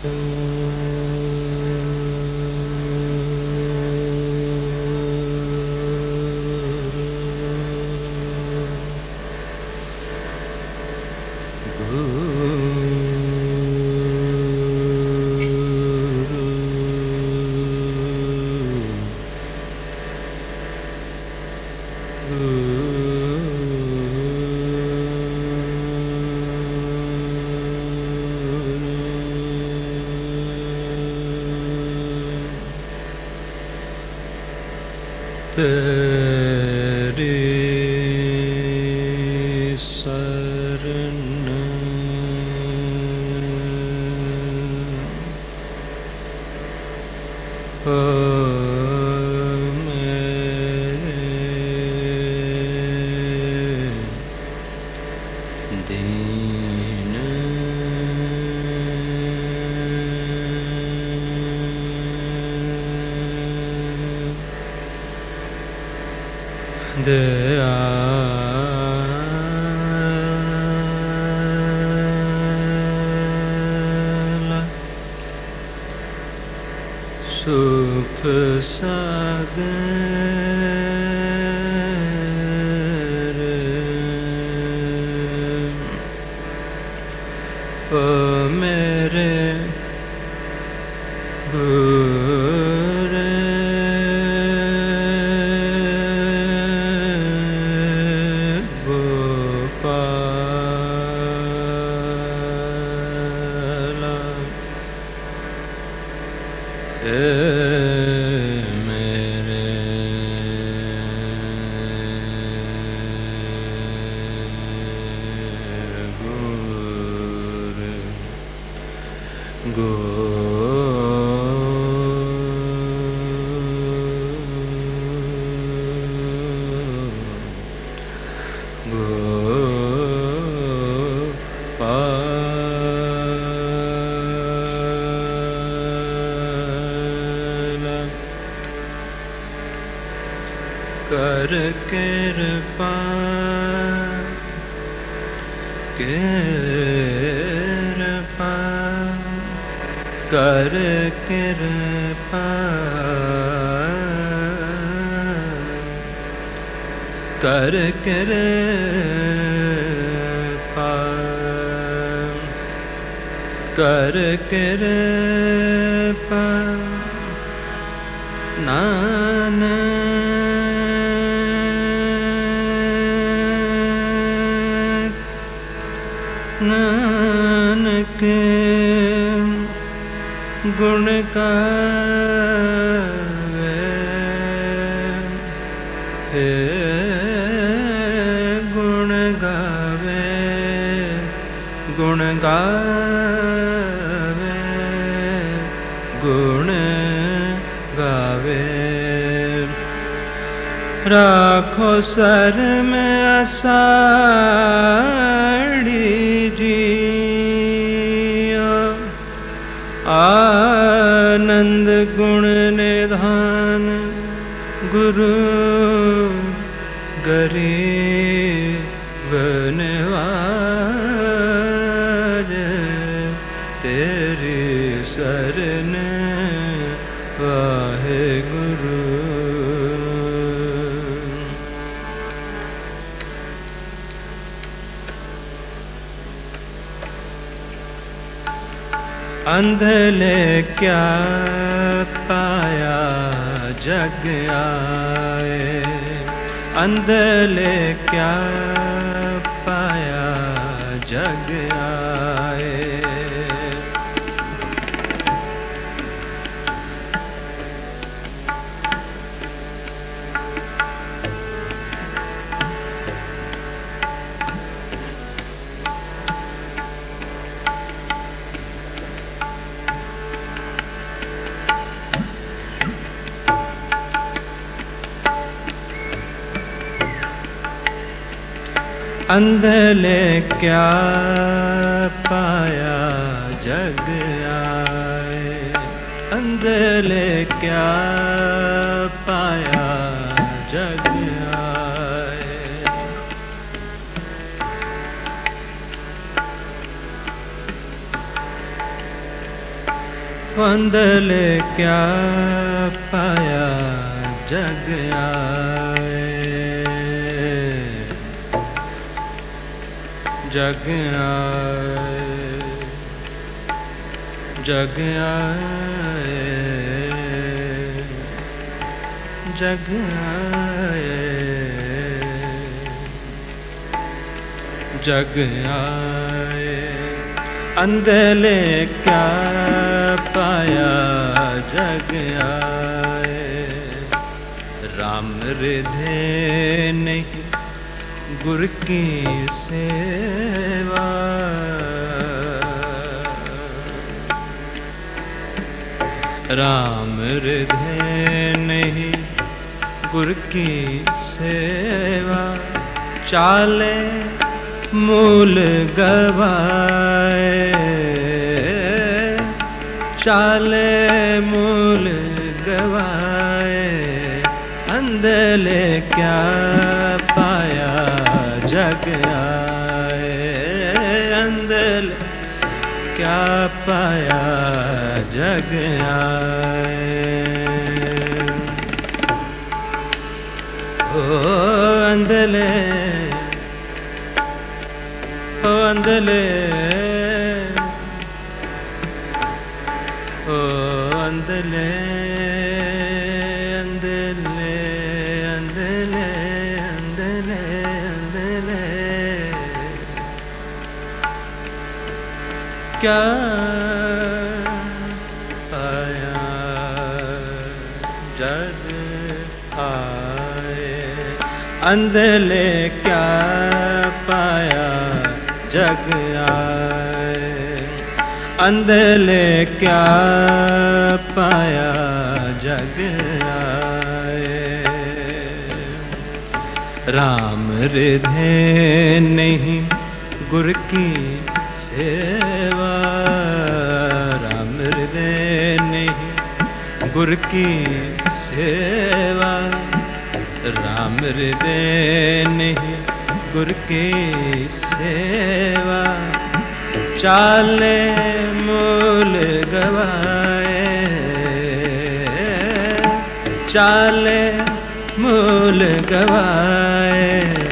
तेरी शरण दीन दयाल सुख सागर ओ मेरे कर कृपा कृपा कर कृपा कर कृपा कर कृपा नानक गुण गावे हे गुण गावे गुण गावे गुण गावे राखो सर में आषाढ़ी जियो आनंद गुण निधान गुरु गरीब निवाज तेरी शरण वाहे गुरु अंधले क्या पाया जग आए अंधले क्या पाया जग आए अंधले क्या पाया जग आए अंधले क्या पाया जग आए अंधले क्या पाया जग आए, जग आए, जग आए, जग आए, जग आए। अंधले क्या पाया जग आए, राम रिधे नहीं गुर की सेवा, राम रिधे नहीं गुर की सेवा, चाले मूल गवाए, चाले मूल गवाए। अंधले क्या पाया जग आए, अंधले क्या पाया जग आए। ओ अंधले, ओ अंधले, ओ अंधले, अंधले, अंधले, अंधले, अंधले, क्या पाया जग आए, अंधले क्या पाया जग आए, अंधले क्या पाया जग आए। राम रिधे नहीं गुर की सेवा, राम रिधे नहीं गुर की सेवा, राम रिधे नहीं गुर की सेवा, चाले मूल गवाए, चाले मूल गवाए।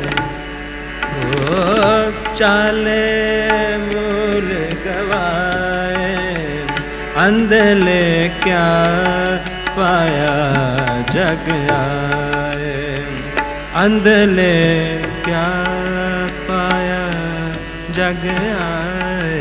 ओ चाले मूल गवाए, अंधले क्या पाया जग आए, अंधले क्या पाया जग आए।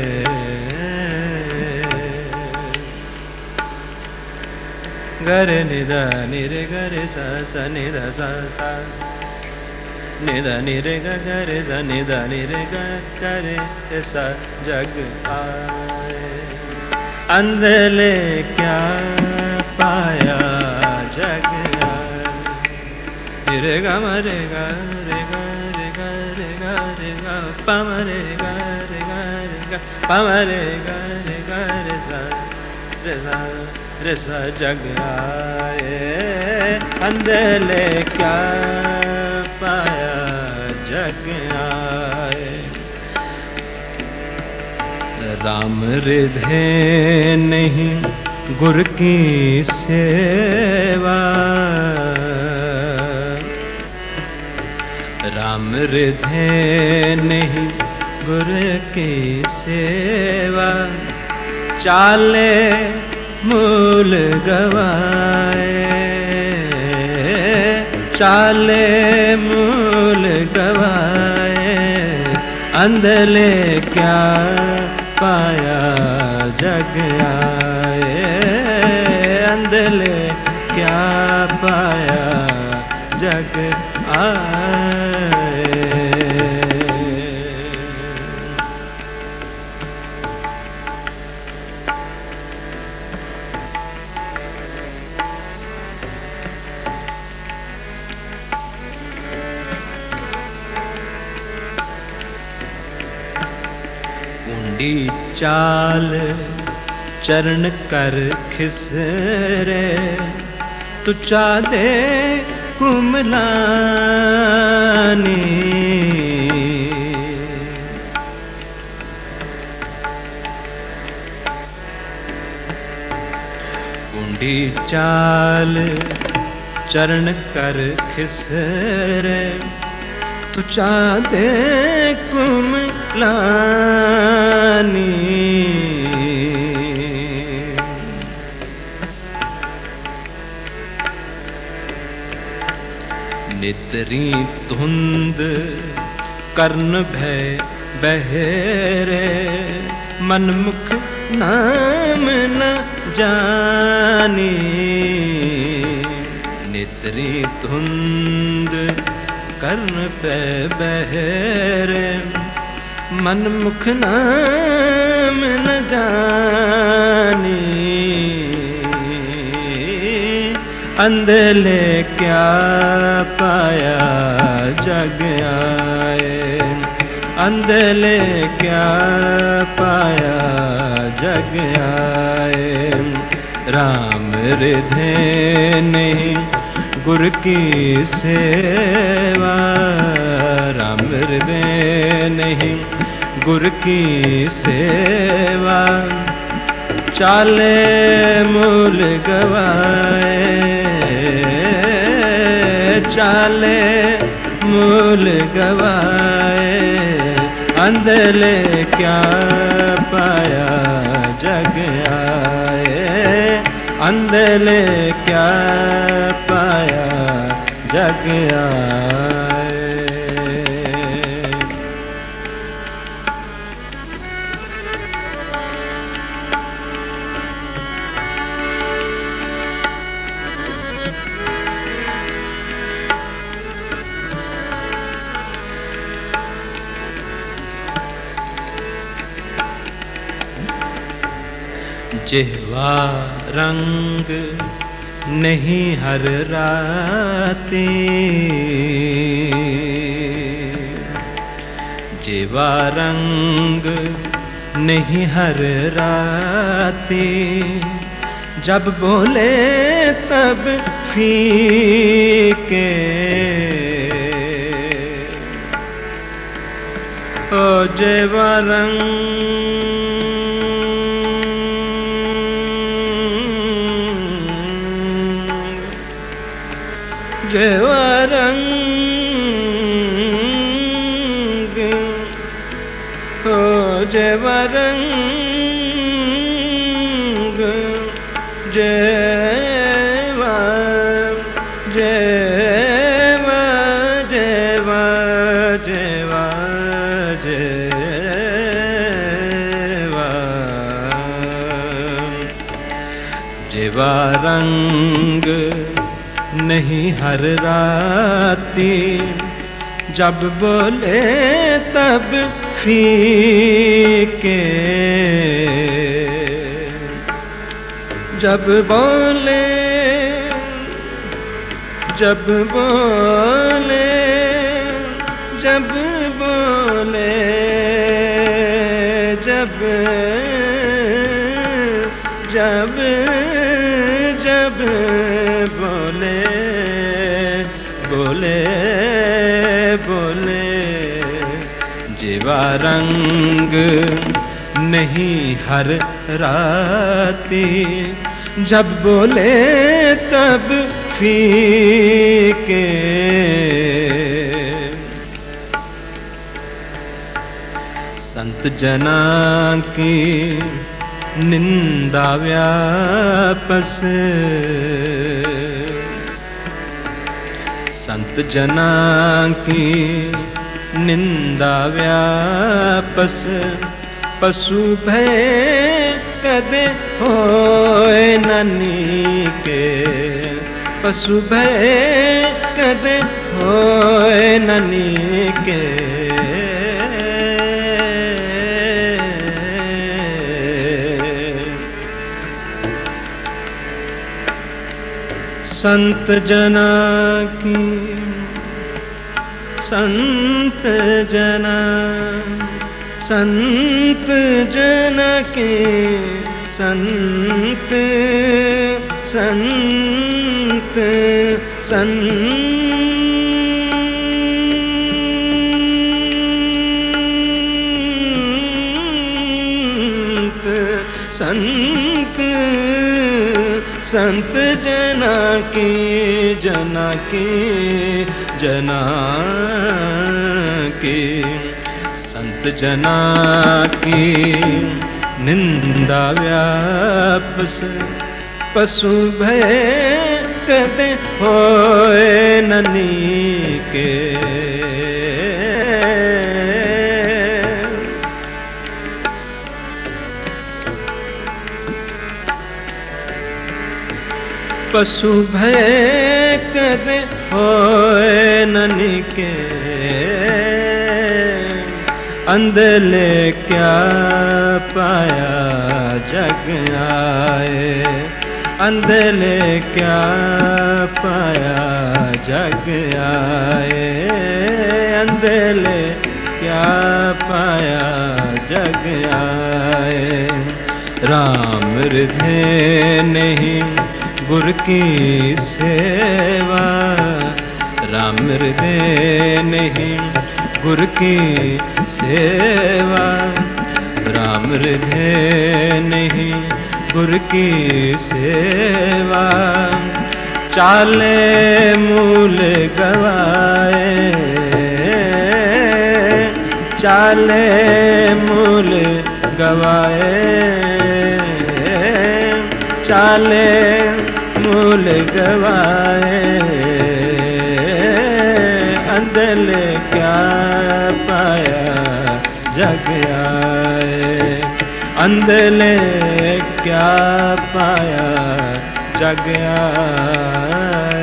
गरे निध निरे गरे सा सा निध सा सा, निध निरे ग गरे सा निध निरे ग गरे सा जग आए, अंधले क्या पाया जग आए। निरे ग मरे ग रे ग रे ग रे ग रे ग प मरे ग रे ग रे ग प मरे ग रे ग रे सा रे सा रे सा जग आए, अंधले क्या पाया जग आए। राम रिधे नहीं गुर की सेवा, राम रिधे नहीं गुर की सेवा, चाले मूल गवाए, चाले मूल गवाए। अंधले क्या पाया जग आए, अंधले क्या पाया जग आए। ऊंडी चाल चरण कर खिसरे, तुचा दे कुमलानी। टेढ़ी चाल चरण कर खिसरे, तू चाँदे कुमलानी। नेत्री धुंध कर्ण भय बहेरे, मनमुख नाम न जानी। नेत्री धुंध कर्ण भय बहेरे, मनमुख नाम न जानी। अंधेले क्या पाया जग आए, अंधेले क्या पाया जग आए। राम रिधे नहीं गुर की सेवा, राम रिधे नहीं गुर की सेवा। चाले मूल गवाए, चाले मूल गवाए। अंधेले क्या पाया जग आए, अंधेले क्या पाया जग आए। जिह्वा रंग नहीं हर राती, जिह्वा रंग नहीं हर राती। जब बोले तब फीके, ओ जिह्वा रंग जिह्वा रंग, ओ जिह्वा रंग। जिह्वा जिह्वा जिह्वा जिह्वा जिह्वा। जिह्वा रंग नहीं हर राती, जब बोले तब फीके। जब बोले जब बोले जब बोले जब जब जब बोले बोले बोले। जिह्वा रंग नहीं हर राती, जब बोले तब फीके। संत जना की निंदा व्यापस, संत जना की निंदा व्यापस। पशु भय कदे होए ननी के, पशु भय कदे होए ननी के। संत जना की संत जना संत जना के संत संत संत संत संत जना की संत जना की निंदा व्यापस पशु भय कदे होए ननी के पशु भय कदे होए ननी के अंधले क्या पाया जग आए अंधले क्या पाया जग आए अंधले क्या पाया जग आए राम हृदय नहीं गुर की सेवा राम हृदय नहीं गुर की सेवा राम हृदय नहीं गुर की सेवा चाले मूल गवाए चाले मूल गवाए चाले मूल गवाए अंधल क्या पाया जग आए अंधले क्या पाया जग आए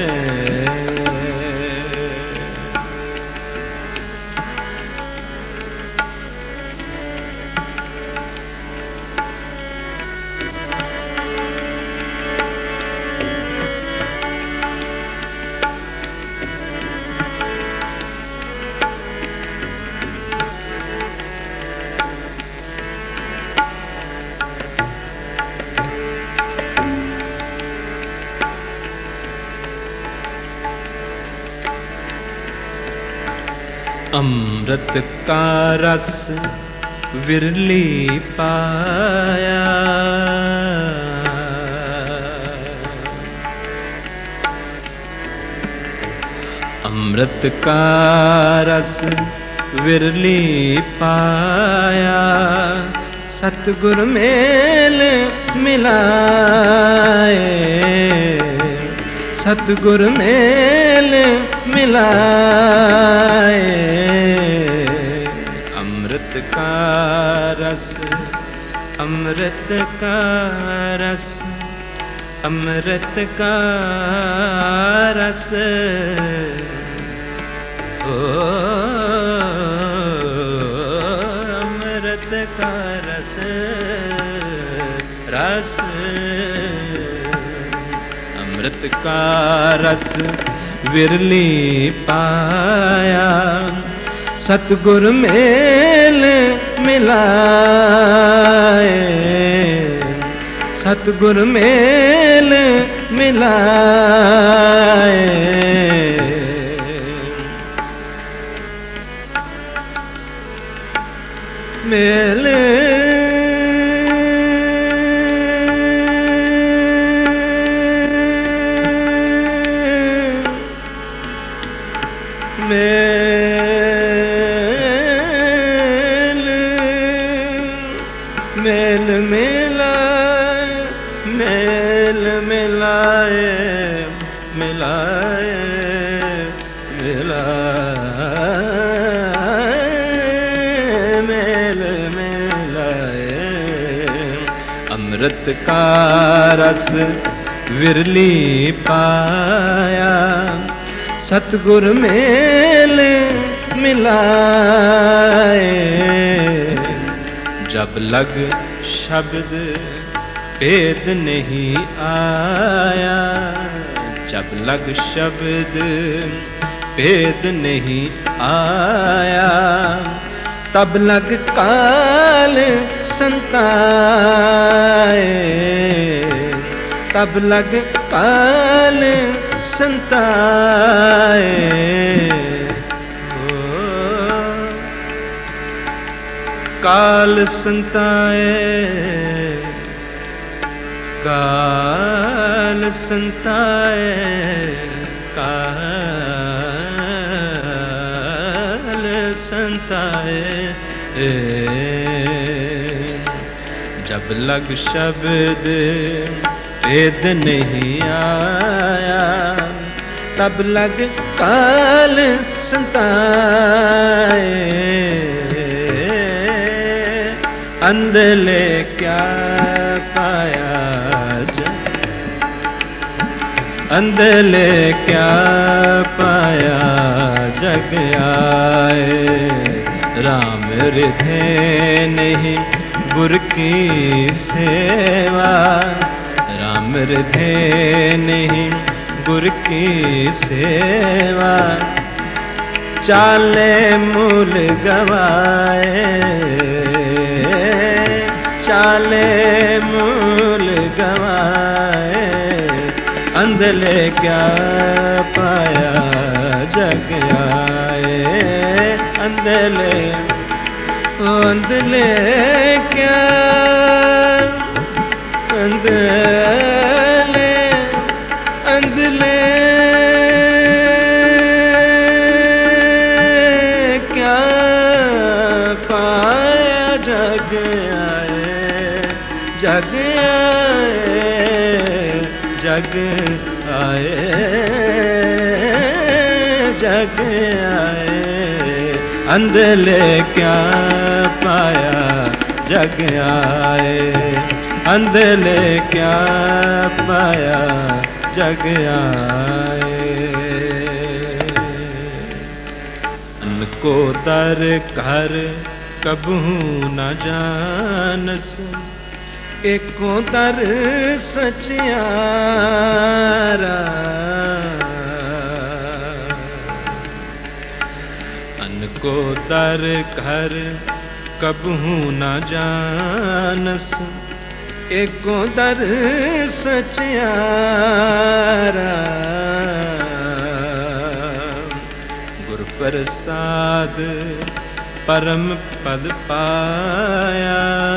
अमृत का रस विरली पाया अमृत का रस विरली पाया सतगुर मेल मिलाए सतगुर मेल मिलाए अमृत का रस अमृत का रस अमृत का रस ओ अमृत का रस रस अमृत का रस विरली पाया सतगुर मेल मिलाए सतगुर मेल मिलाए मेल मेल मिलाए मेल मिलाए मिलाए मिलाए मेल मिलाए अमृत का रस विरली पाया सतगुर मेल मिलाए जब लग शब्द भेद नहीं आया जब लग शब्द भेद नहीं आया तब लग काल संताए तब लग काल संताए काल संताए काल काल संताए, काल संताए। जब लग शब्द वेद नहीं आया, तब लग काल संताए। अंधले क्या पाया जग, अंधले क्या पाया जग आए। राम हृदय नहीं गुर की सेवा, राम हृदय नहीं गुर की सेवा। चाले मूल गवाए, चाले मूल गवाए। अंधले क्या पाया जग आए। अंधले अंधले क्या, अंधले अंधले क्या पाया जग आए। जग आए, जग आए, जग आए। अंधले क्या पाया जग आए। अंधले क्या पाया जग आए। को दर कर कबू न जानस, एको दर सचियारा। अन को दर कर कबू न जानस, एको दर सचियारा। गुर प्रसाद परम पद पाया,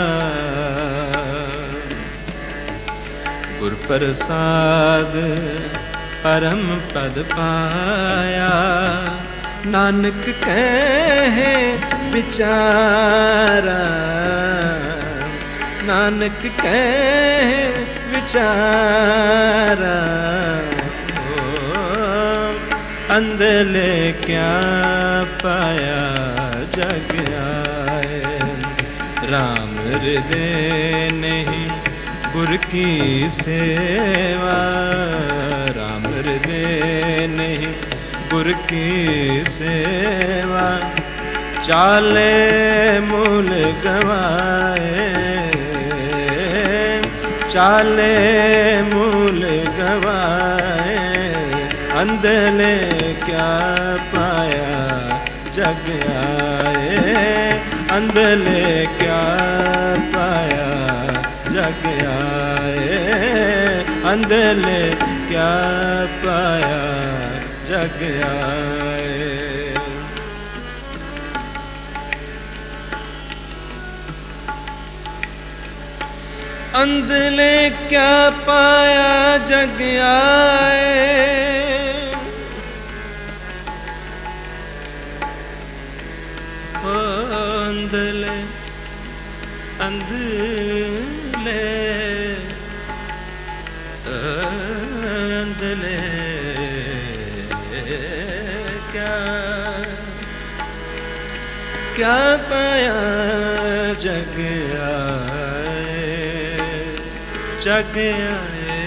गुर प्रसाद परम पद पाया। नानक कहे विचारा, नानक कहे विचारा। अंधले क्या पाया जग आए। राम हृदय नहीं गुर की सेवा, राम हृदय नहीं गुर की सेवा। चाले मूल गवाए, चाले मूल गवाए। अंधले क्या पाया जग आए। अंधले क्या पाया जग आए। अंधले क्या पाया जग आए। अंधले क्या पाया जग आए। अंधले अंधले अंधले क्या क्या पाया जग आए। जग आए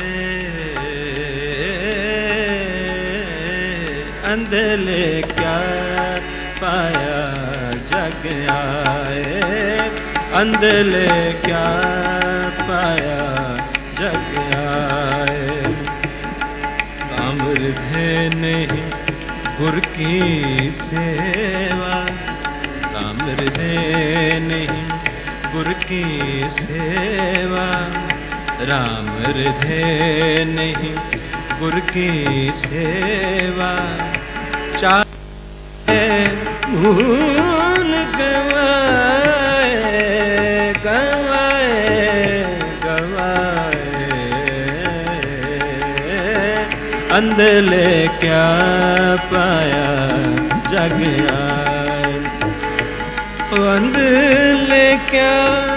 अंधले क्या पाया जग आए। अंधले क्या पाया जग आए। राम हृदय नहीं गुर की सेवा, राम हृदय नहीं गुर की सेवा। राम हृदय नहीं गुर की सेवा। चाहे भूल गवाए गवाए गवाए। अंधले क्या पाया जग आए। अंधले क्या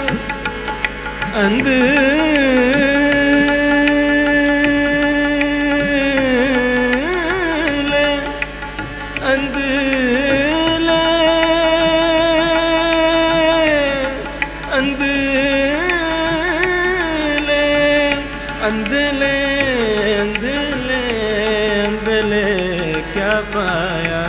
अंधले क्या पाया।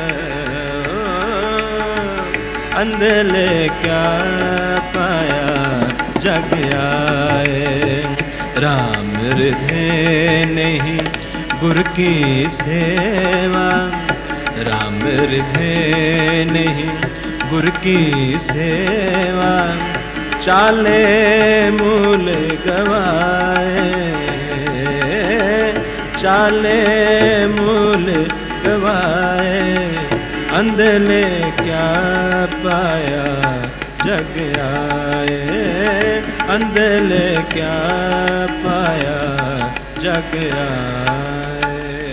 अंधले क्या पाया जग आए। राम हृदय नहीं गुर की सेवा। राम हृदय नहीं गुर की सेवा। चाले मूल गवाए। चाले मूल गवाए। अंधले क्या पाया जग आए। अंधले क्या पाया जग आए।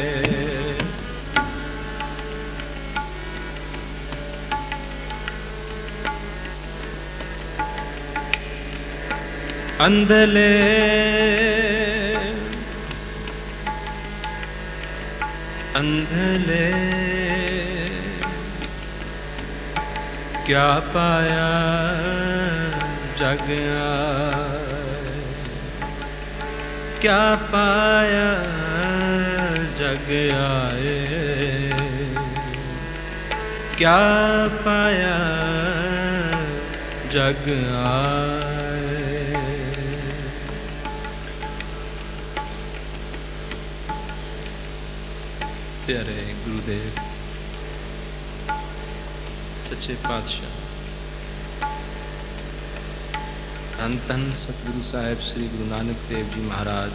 अंधले अंधले क्या पाया जग आए। क्या पाया जग आए। क्या पाया जग आए। प्यारे गुरुदेव सच्चे पातशाह धन धन सतगुरु साहिब श्री गुरु नानक देव जी महाराज,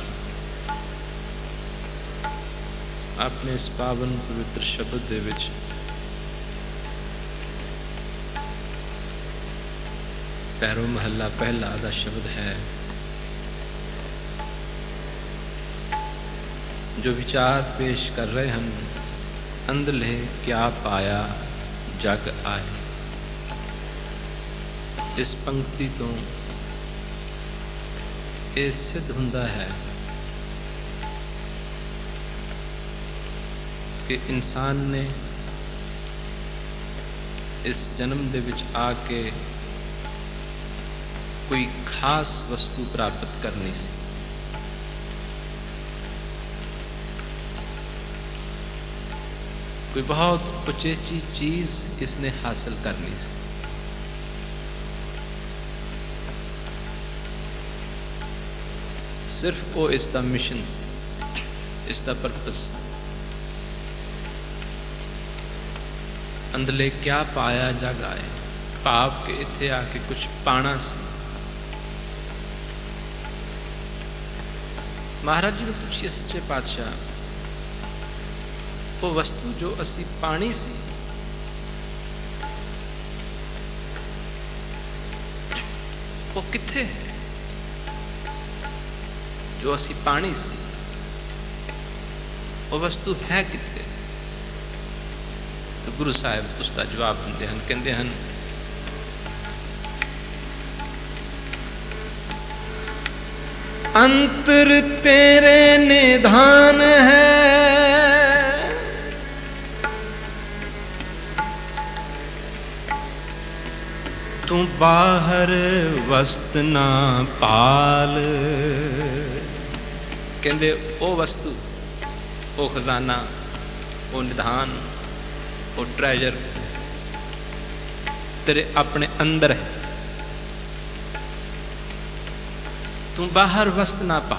अपने इस पावन पवित्र शब्द दे विच पैरों महला पहला दा शब्द है जो विचार पेश कर रहे हैं। अंधले क्या पाया जग आए। इस पंक्ति तो ये सिद्ध हुंदा है कि इंसान ने इस जन्म दे विच आके कोई खास वस्तु प्राप्त करनी सी। कोई बहुत उचेची चीज इसने हासिल करनी सी। सिर्फ वो इसका मिशन सी, इसका पर्पस। अंधले क्या पाया जग आए, भाव के इत्थे आके कुछ पाना सी। महाराज जी ने पूछिए सच्चे पातशाह, वो वस्तु जो असी पानी सी, वो किथे है? जो असी पानी सी वो वस्तु है किथे? तो गुरु साहब उसका जवाब दिंदे हैं, कहते हैं अंतर तेरे निधान है, तू बाहर वस्त ना पाल। कहते ओ वस्तु, ओ खजाना, ओ निधान, ओ ट्रेजर तेरे अपने अंदर है। तू बाहर वस्त ना पा,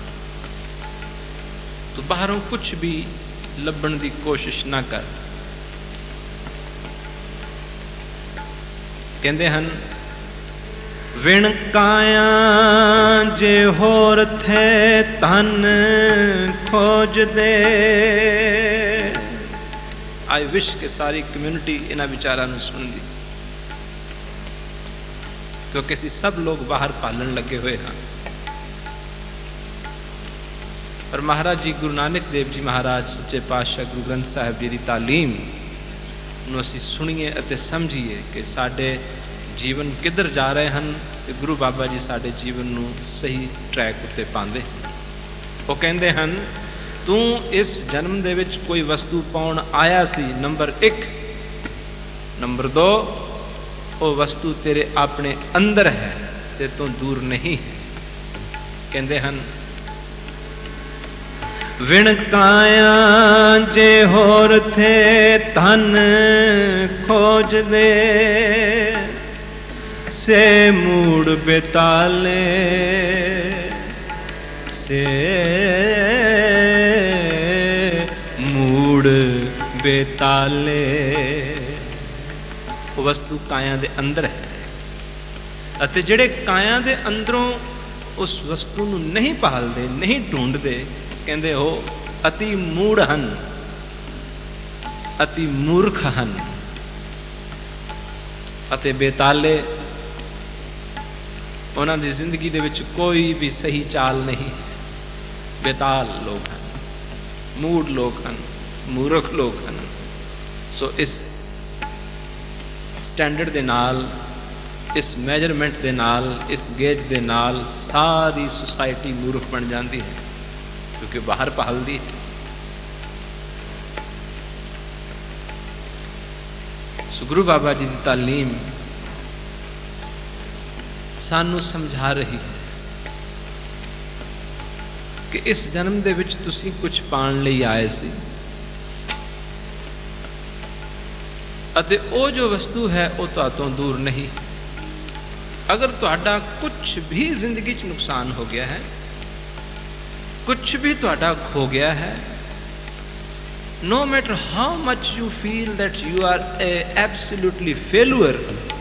तू बाहरों कुछ भी लभण की कोशिश ना कर। कहते हैं विण काया जे होर थे तन खोज दे। आई विश के सारी कम्युनिटी इन्हां विचारां नूं सुनदी, क्योंकि असीं सब लोग बाहर पालन लगे हुए हैं। पर महाराज जी गुरु नानक देव जी महाराज सच्चे पातशाह गुरु ग्रंथ साहिब जी की तालीम ਨੂੰ ਅਸੀਂ ਸੁਣੀਏ ਅਤੇ ਸਮਝੀਏ ਕਿ ਸਾਡੇ ਜੀਵਨ ਕਿੱਧਰ ਜਾ ਰਹੇ ਹਨ ਤੇ ਗੁਰੂ ਬਾਬਾ ਜੀ ਸਾਡੇ ਜੀਵਨ ਨੂੰ ਸਹੀ ਟਰੈਕ ਉੱਤੇ ਪਾਉਂਦੇ। ਉਹ ਕਹਿੰਦੇ ਹਨ ਤੂੰ ਇਸ ਜਨਮ ਦੇ ਵਿੱਚ ਕੋਈ ਵਸਤੂ ਪਾਉਣ ਆਇਆ ਸੀ, ਨੰਬਰ 1। ਨੰਬਰ 2, ਉਹ ਵਸਤੂ ਤੇਰੇ ਆਪਣੇ ਅੰਦਰ ਹੈ ਤੇ ਤੋਂ ਦੂਰ ਨਹੀਂ ਹੈ। ਕਹਿੰਦੇ ਹਨ विण काया जे होर थे धन खोज दे से मूड़ बेताले से मूड़ बेताले। वो वस्तु काया दे अंदर है अते जिहड़े काया दे अंदरों उस वस्तु नूं नहीं भालदे, नहीं ढूंढदे, कहते हो अति मूढ़ हन, अति मूर्ख हन अते बेताले। उन्हां दी जिंदगी दे विच कोई भी सही चाल नहीं। बेताल लोग हन, मूढ़ लोग हन, मूर्ख लोग हन। सो इस स्टैंडर्ड दे नाल, इस मेजरमेंट दे नाल, इस गेज दे नाल सारी सोसाइटी मूर्ख बन जाती है क्योंकि बाहर पहलदी है। गुरु बाबा जी की तालीम सानू समझा रही है कि इस जन्म दे विच तुसी कुछ पाण लई आए सी अते ओ जो वस्तु है वो तुहातों दूर नहीं। अगर तुहाडा कुछ भी जिंदगी च नुकसान हो गया है, कुछ भी तुहाडा खो गया है, no matter how much you feel that you are a absolutely failure,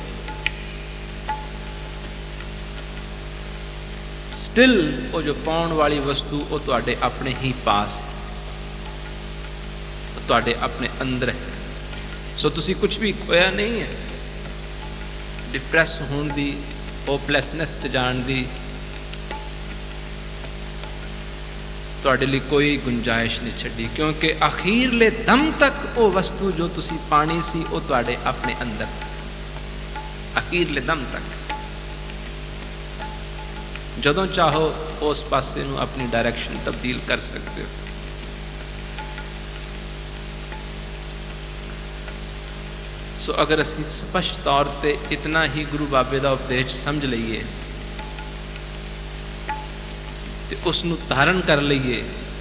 still वो जो पाउण वाली वस्तु वो तुहाडे अपने ही पास है, तुहाडे अपने अंदर है। सो तुसी कुछ भी खोया नहीं है। डिप्रैस होने दी, होपलैसनेस च जाण दी तुहाडे लिए कोई गुंजाइश नहीं छड्डी, क्योंकि अखीरले दम तक वो वस्तु जो तुसी पानी सी वो तुहाडे अपने अंदर, अखीरले दम तक। जदों चाहो उस पासे नूं अपनी डायरेक्शन तब्दील कर सकते हो। सो अगर असीं स्पष्ट तौर पे इतना ही गुरु बाबे का उपदेश समझ लईए ते उसनूं धारण कर लईए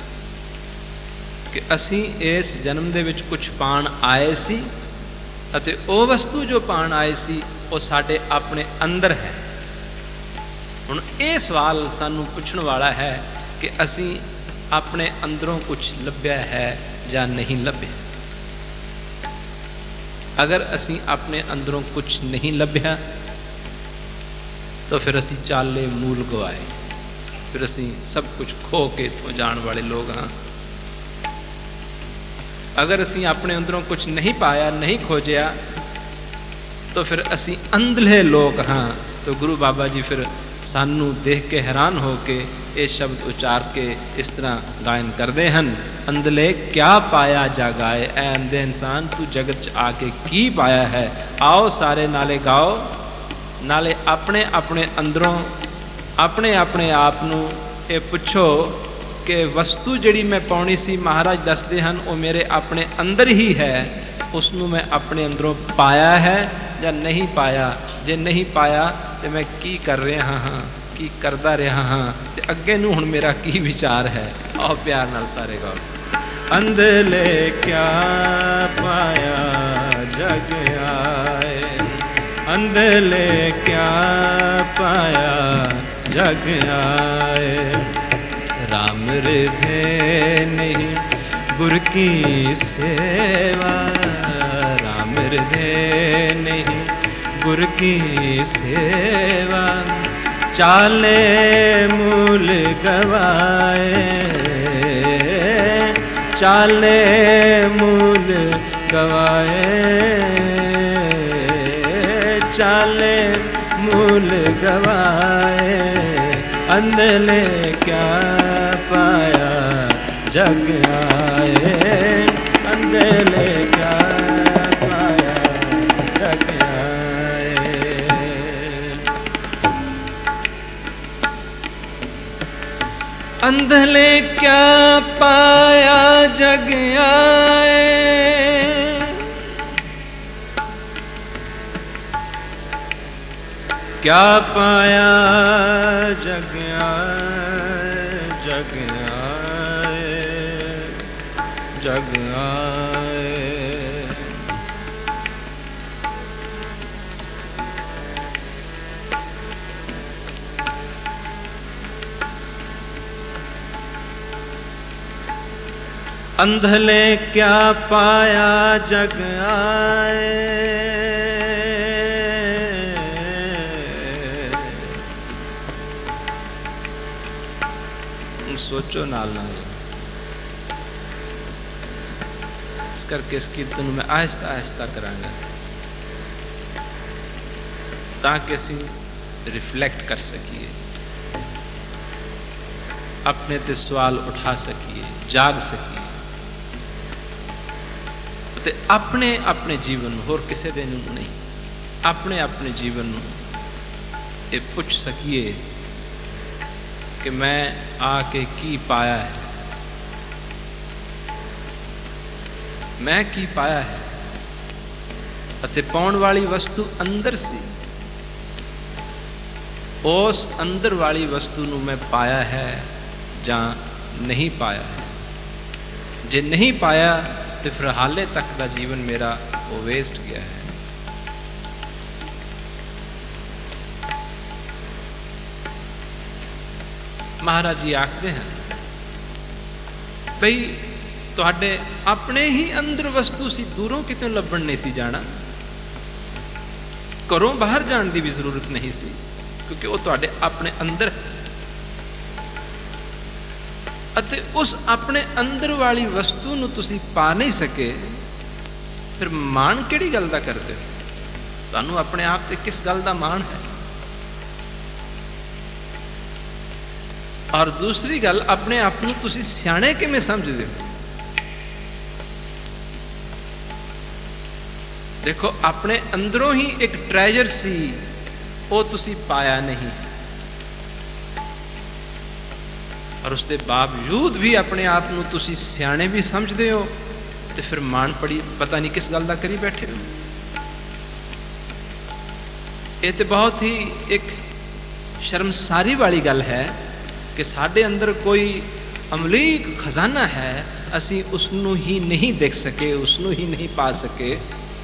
कि असीं इस जन्म दे विच कुछ पाण आए सी अते ओ वस्तु जो पाण आए सी वो साडे अपने अंदर है। हुण ये सवाल सानूं पुछण वाला है कि असीं अपने अंदरों कुछ लभ्या है या नहीं लभ्या। अगर असीं अपने अंदरों कुछ नहीं लभ्या तो फिर असीं चाले मूल गवाए, फिर असीं सब कुछ खो के इत्थों जाण वाले लोग हाँ। अगर असीं अपने अंदरों कुछ नहीं पाया, नहीं खोजिया तो फिर असीं अंधले लोग हाँ। तो गुरु बाबा जी फिर सानू देख के हैरान हो के ये शब्द उचार के इस तरह गायन करते हैं, अंधले क्या पाया जा गाए, ऐ अंधे इंसान तू जगत च आके की पाया है। आओ सारे नाले गाओ, नाले अपने अपने अंदरों अपने अपने आप नूं ये पुछो कि वस्तु जिहड़ी मैं पाउणी सी महाराज दसदे हन वो मेरे अपने अंदर ही है, उसनूं मैं अपने अंदरों पाया है या नहीं पाया। जे नहीं पाया तो मैं की कर रहा हाँ, की करदा रहा हाँ, ते अगे नूं हुण मेरा की विचार है। आओ प्यार नाल सारे गाओ। अंधले क्या पाया जग आए, अंधले क्या पाया जग आए, राम हृदय नहीं गुर की सेवा, राम हृदय नहीं गुर की सेवा, चाले मूल गवाए, चाले मूल गवाए, चाले मूल गवाए, अंधले क्या पाया जग आए, अंधेले क्या पाया जग आए। अंधले क्या पाया जग आए, क्या पाया जग आए, जग आए, जग आए। अंधले क्या पाया जग आए, सोचो नाल नाल। इस करके इस कीर्तन मैं आहिस्ता आहिस्ता करांगा ताकि असीं रिफ्लैक्ट कर सकीए, अपने ते सवाल उठा सकीए, जाग सकीए ते अपने अपने जीवन होर किसी दे नहीं, अपने अपने जीवन ये पुछ सकीए कि मैं आके की पाया है, मैं की पाया है, अते पाउण वाली वस्तु अंदर सी, उस अंदर वाली वस्तु नूं मैं पाया है जां नहीं पाया है। जे नहीं पाया तो फिर हाले तक का जीवन मेरा वो वेस्ट गया है। महाराज जी आखते हैं भई तुहाडे अपने ही अंदर वस्तु सी, दूरों कितों लभण नहीं सी जाना, घरों बाहर जाने की भी जरूरत नहीं सी, क्योंकि वो तुहाडे अपने अंदर है। अते उस अपने अंदर वाली वस्तु नूं तुसी पा नहीं सके, फिर माण किहड़ी गल दा करदे हो? तुहानूं अपने आप ते किस गल दा माण है? और दूसरी गल, अपने आप नूं तुसी सियाणे किवें समझदे हो? देखो, अपने अंदरों ही एक ट्रेजर सी, वो तुसी पाया नहीं, और उसके बावजूद भी अपने आप नूं तुसी सियाणे भी समझदे हो, तो फिर मान पड़ी पता नहीं किस गल दा करी बैठे हो। ये तो बहुत ही एक शर्मसारी वाली गल है कि साडे अंदर कोई अमलीक खजाना है, असी उसनूं ही नहीं देख सके, उसनूं ही नहीं पा सके,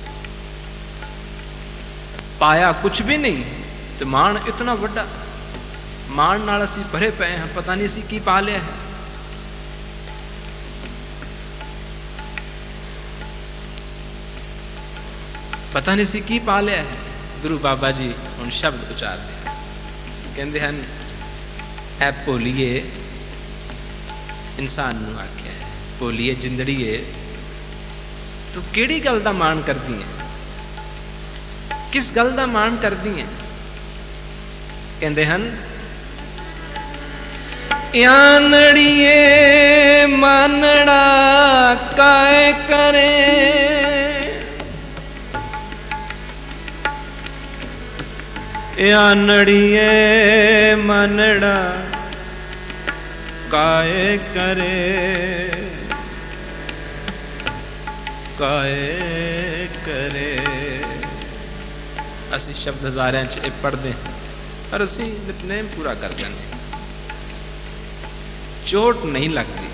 पाया कुछ भी नहीं, तो मान इतना वड्डा, मान नाल असी भरे पे हैं, पता नहीं असी की पा लिया है। पता नहीं असी की पा लिया है। गुरु बाबा जी हुण शब्द उचारदे, कहंदे हन, ऐ भोलीए, इंसान नूं आख्या है, भोलीए जिंदड़ीए, तू किहड़ी गल दा मान करदी है, किस गल दा मान करदी है? कहंदे हन, यानड़िए मानड़ा काय करे, यानड़िए मानड़ा काय करे, काय करे। असी शब्द हजारियां च पढ़ते हैं पर असी नितनेम पूरा कर दें, चोट नहीं लगती।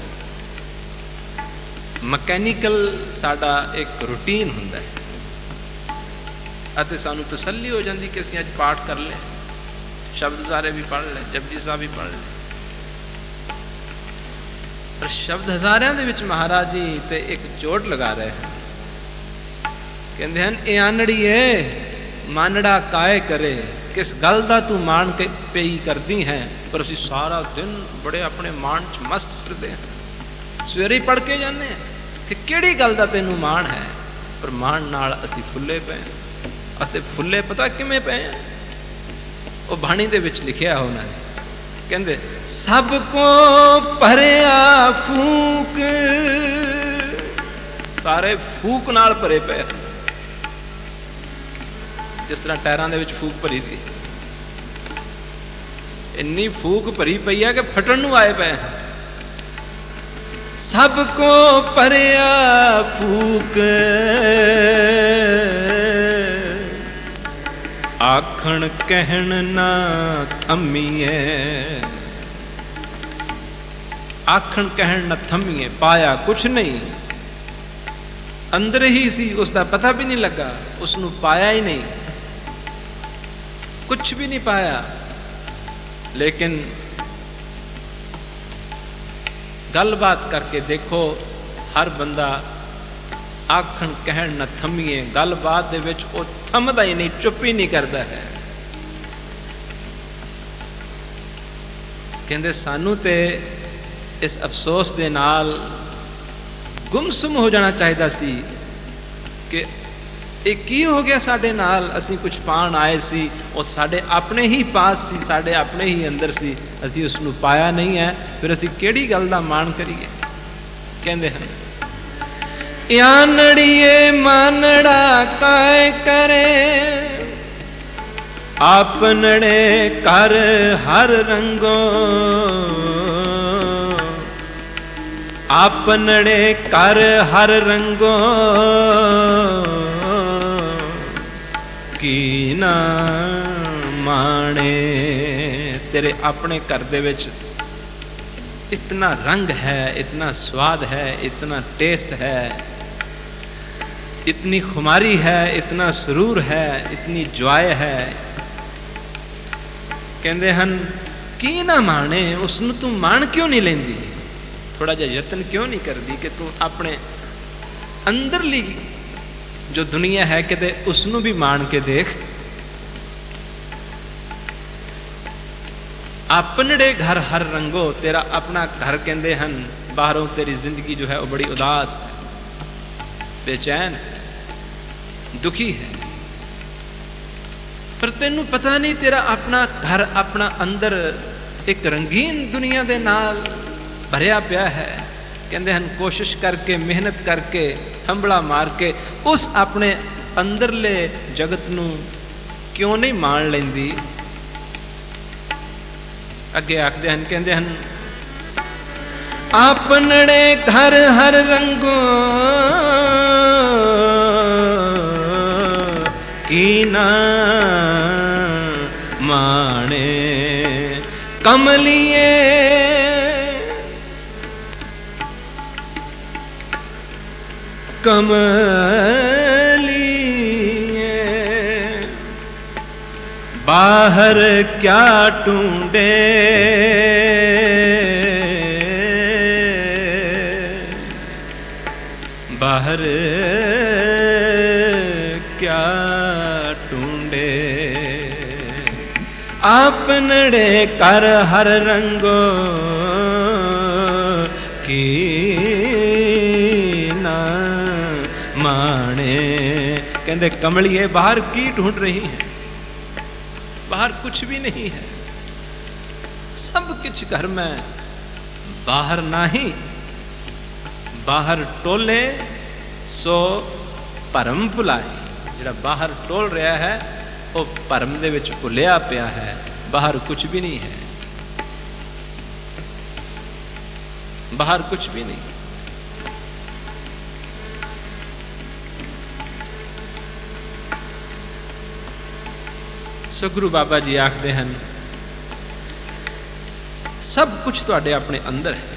मकैनिकल साडा एक रूटीन हुंदा है, अते सानू तसल्ली हो जाती कि असीं अज पाठ कर ले, शब्द हजारे भी पढ़ ले, जपजी साहब भी पढ़ ले। पर शब्द हजारियां दे विच महाराज जी ते एक चोट लगा रहे हैं, कहंदे हन, ए आनड़ीए मानड़ा काय करे, किस गल दा तू मान के पेई करदी है। पर असीं सारा दिन बड़े अपने मान च मस्त फिरदे हैं, सवेरे पढ़ के जाने कि किहड़ी गल दा तैनूं मान है, पर मान नाल असीं फुल्ले पे अते फुल्ले पता किवें पे? वो बाणी दे विच लिखिया होना है, कहते सबको भरिया फूक, सारे फूक नाल भरे पे, जिस तरह टायरां दे विच फूक भरी थी, इन्नी फूक भरी पई है कि फटण नूं आए पे। सबको भरिया फूक, आखण कहण ना थमीए, आखण कहण ना थमीए। पाया कुछ नहीं, अंदर ही सी, उसका पता भी नहीं लगा, उसनू पाया ही नहीं, कुछ भी नहीं पाया। लेकिन गलबात करके देखो, हर बंदा आखण कहण न थमीए, गलबात दे विच वो थमदा ही नहीं, चुप ही नहीं करता है। कहंदे सानू ते इस अफसोस दे नाल गुमसुम हो जाना चाहिए सी कि ये की हो गया साडे नाल, असी कुछ पाण आए सी, और साडे अपने ही पास सी, साडे अपने ही अंदर सी, असी उसनू पाया नहीं है, फिर असी केड़ी गल दा मान करिए। कहंदे हैं यानड़िए मानड़ा काय करे, आपनड़े कर हर रंगो, आपनड़े कर हर रंगो, की ना माणे। तेरे अपने घर दे विच इतना रंग है, इतना स्वाद है, इतना टेस्ट है, इतनी खुमारी है, इतना सुरूर है, इतनी जॉय है। कहंदे हन की ना माणे, उसनू तू मान क्यों नहीं लेंदी, थोड़ा जिहा यतन क्यों नहीं करदी कि तू अपने अंदरली जो दुनिया है किते उसनू भी मान के देख। अपनड़े घर हर रंगो, तेरा अपना घर कहंदे हन, बाहरों तेरी जिंदगी जो है वो बड़ी उदास है, बेचैन, दुखी है, पर तेनू पता नहीं तेरा अपना घर, अपना अंदर एक रंगीन दुनिया दे नाल भरिया पिया है। कहंदे हन कोशिश करके, मेहनत करके, हंबड़ा मार के उस अपने अंदरले जगत नू क्यों नहीं मान लेंदी। अगे आखदे हन, कहंदे हन आपनड़े घर हर रंगो, की ना माणे। कमलिए कमलिए बाहर क्या ढूंढे, बाहर क्या ढूंढे, आपनड़े कर हर रंगो, की ना माणे। कहंदे कमलिए बाहर की ढूंढ रही है, बाहर कुछ भी नहीं है, सब कुछ घर में, बाहर नहीं। बाहर टोले सो भरम भुलाए, जिहड़ा बाहर टोल रहा है वो भरम दे विच भुलिया पिया है, बाहर कुछ भी नहीं है, बाहर कुछ भी नहीं। सतगुरु बाबा जी आखते हैं सब कुछ तुहाडे अपने अंदर है,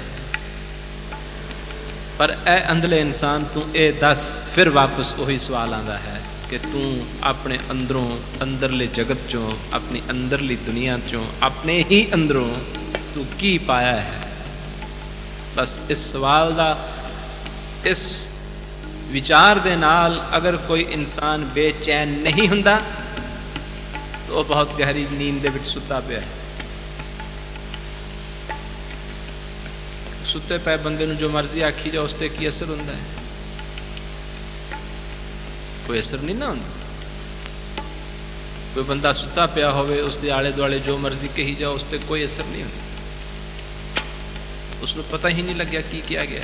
पर ए अंदरले इंसान तू ए दस, फिर वापस वही सवाल आता है कि तू अपने अंदरों, अंदरले जगत चों, अपनी अंदरली दुनिया चों, अपने ही अंदरों तू की पाया है। बस इस सवाल दा, इस विचार दे नाल अगर कोई इंसान बेचैन नहीं हुंदा तो वह बहुत गहरी नींद दे विच सुता पिया है। सुते पे बंदे नूं जो मर्जी आखी जाओ उसते की असर हुंदा है, कोई असर नहीं ना हुंदा, कोई बंदा सुता पिया होवे उसके आले दुआले जो मर्जी कही जाओ उसते कोई असर नहीं होता, उसको पता ही नहीं लग्या की किया गया।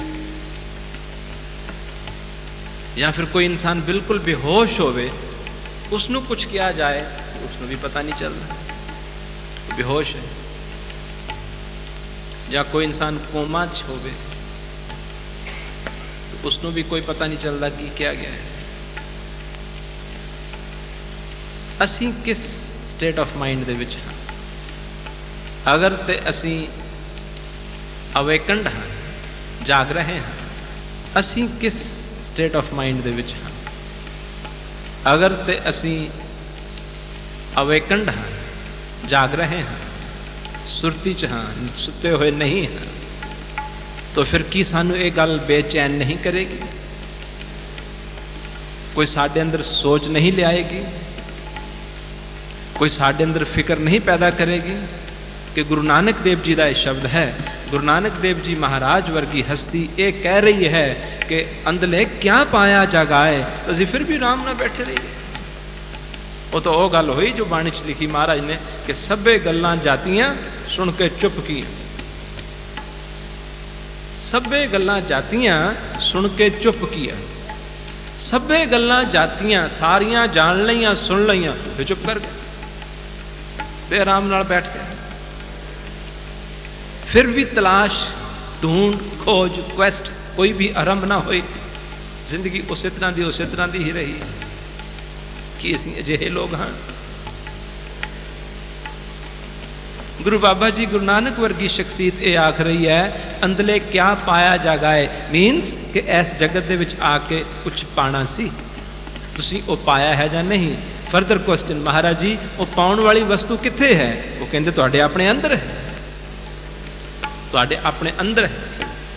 या फिर कोई इंसान बिल्कुल बेहोश होवे उसनु कुछ किया जाए उसनु भी पता नहीं चलता बेहोश है। या कोई इंसान कोमा च होवे तो उसनु भी कोई पता नहीं चलता कि क्या गया है। असी किस स्टेट ऑफ माइंड दे विच हां? अगर ते असी अवेकंड हां, जाग रहे हैं, असी किस स्टेट ऑफ माइंड दे विच हां? अगर ते असी अवेकंड हां, जाग रहे हैं, सुरती च हां, सुते हुए नहीं हैं, तो फिर की सानू ये गल बेचैन नहीं करेगी? कोई साडे अंदर सोच नहीं ले आएगी? कोई साडे अंदर फिक्र नहीं पैदा करेगी? कि गुरु नानक देव जी का यह शब्द है, गुरु नानक देव जी महाराज वर्गी हस्ती ये कह रही है कि अंदले क्या पाया जगाए, तो असी फिर भी आराम ना बैठे रहिए। वो तो वह गल हुई जो बाणी च लिखी महाराज ने कि सभे गल्लां जातियां सुन के चुप की, सभे गल्लां जातियां सुन के चुप किया, सभे गल्लां जातियां सारियां जान लियां सुन लियां फिर चुप कर गए, बेआराम नाल बैठ गए। फिर भी तलाश ढूंढ खोज क्वेस्ट कोई भी आरंभ ना हुई, जिंदगी उस तरह दी ही रही कि असीं अजिहे लोग हाँ। गुरु बाबा जी गुरु नानक वर्गी शख्सियत ये आख रही है अंदले क्या पाया जागाए, मीनस कि इस जगत दे विच आके कुछ पाना सी, तुसीं ओ पाया है या नहीं। फर्दर क्वेश्चन, महाराज जी वो पाउण वाली वस्तु कित्थे है? वो कहंदे तुहाडे अपने अंदर है, तुहाडे अपने अंदर है।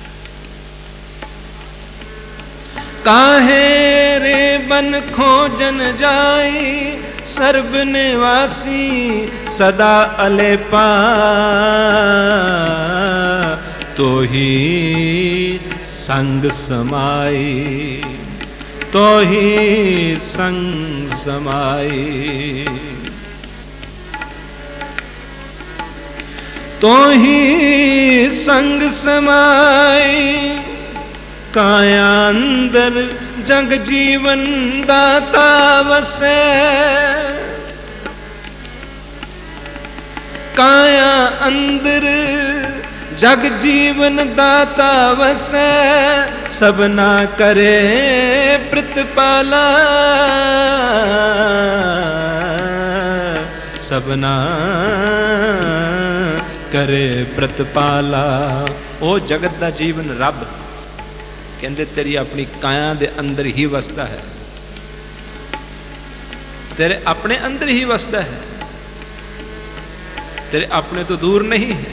काहे रे बन खोजन जाई सर्ब निवासी सदा अलेपा, तो ही संग समाई, तो ही संग समाई, तो ही संग समाई, काया अंदर जग जीवन दाता वसे, काया अंदर जग जीवन दाता वसे, सबना करे प्रतिपाला, सबना करे प्रतिपाला। ओ जगत दा जीवन रब कहंदे तेरी अपनी काया दे अंदर ही वसदा है, तेरे अपने अंदर ही वसदा है, तेरे अपने तो दूर नहीं है।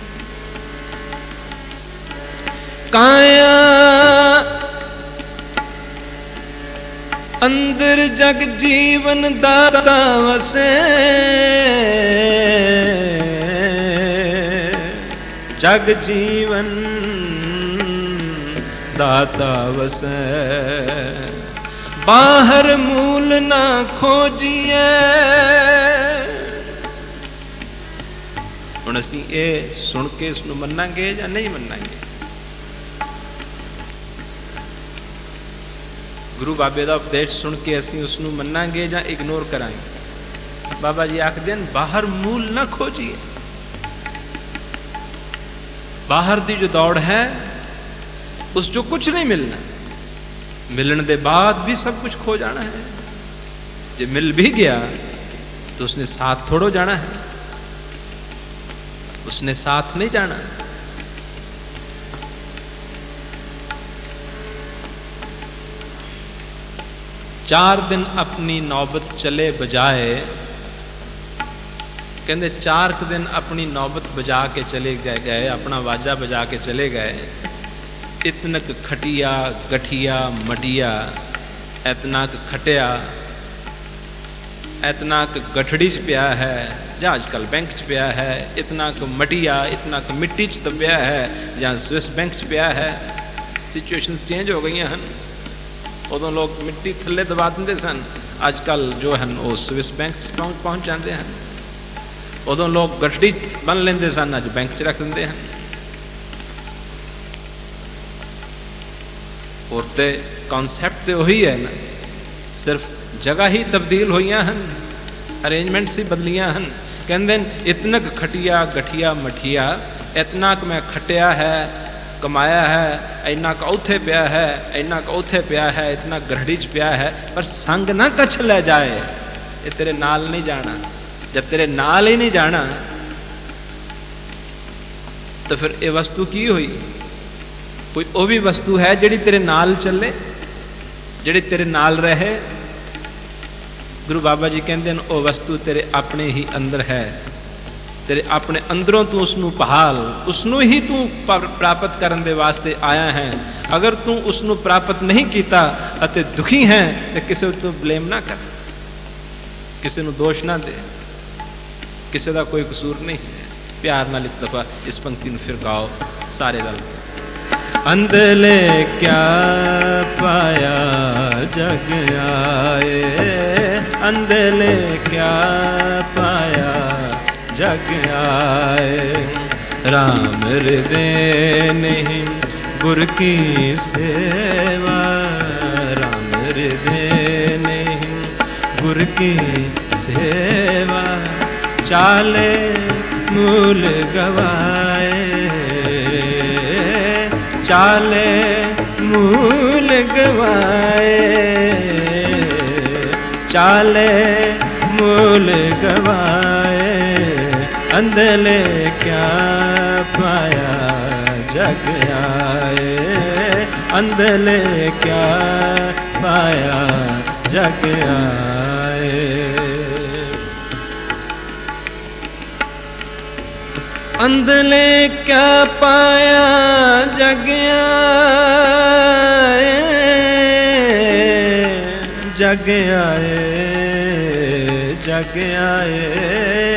काया अंदर जग जीवन दाता वसे, जग जीवन दाता वसे, बाहर मूल ना खोजिए। हुण असीं ये सुन के इसनूं मन्नांगे या नहीं मन्नांगे? गुरु बाबे का उपदेश सुन के असीं उसनूं मन्नांगे या इग्नोर करांगे? बाबा जी आखदे हन बाहर मूल ना खोजिए। बाहर दी जो दौड़ है उस जो कुछ नहीं मिलना, मिलने के बाद भी सब कुछ खो जाना है। जो मिल भी गया तो उसने साथ थोड़ो जाना है, उसने साथ नहीं जाना। चार दिन अपनी नौबत चले बजाए, कहते 4 दिन अपनी नौबत बजा के चले गए, अपना वाजा बजा के चले गए। इतनक खटिया गठिया मटिया, एतनाक खटिया एतनाक गठड़ी च पिया है, ਜਾਂ अजकल बैंक च पिया है, इतनाक मटिया इतनाक मिट्टी च पिया है, ਜਾਂ स्विस बैंक च पिया है। सिचुएशनस चेंज हो गई हैं। उदों लोग मिट्टी थले दबा देंगे सन, अजकल जो हैं वो स्विस बैंक पहुँच जाते हैं। उदों लोग गठड़ी बन लेंदे सन, अज बैंक च रख देंगे हैं। और तो कॉन्सैप्ट तो उही है ना, सिर्फ जगह ही तब्दील हुई हैं, अरेंजमेंट्स ही बदलियां हैं। कहते इतना क खटिया गठिया मठिया, इतना क मैं खटिया है कमाया है, इन्ना क उथे पिया है, इन्ना क उथे पिया है, इतना गरड़ी च पिया है, पर संग ना कछ ले जाए, ये तेरे नाल नहीं जाना। जब तेरे नाल ही नहीं जाना तो फिर ये वस्तु की हुई? कोई वो भी वस्तु है जिहड़ी तेरे नाल चले, जिहड़ी तेरे नाल रहे। गुरु बाबा जी कहते हैं वो वस्तु तेरे अपने ही अंदर है, तेरे अपने अंदरों तू उसनू पहाल, उसनू ही तू प्राप्त करने दे वास्ते आया है। अगर तू उसनू प्राप्त नहीं किया अते दुखी है तो किसी तू ब्लेम ना कर, किसी नू दोष ना दे, किसी का कोई कसूर नहीं है। प्यार नाल एक दफा इस पंक्ति में फिर गाओ सारे दल। अंधले क्या पाया जग आए, अंधले क्या पाया जग आए, राम हृदय नहीं गुर की सेवा, राम हृदय नहीं गुर की सेवा, चाले मूल गवाए, चाले मूल गवाए, चाले मूल गवाए, अंधले क्या पाया जग आए, अंधले क्या पाया जग आए। अंधले क्या पाया जग आए, जग आए, जग आए।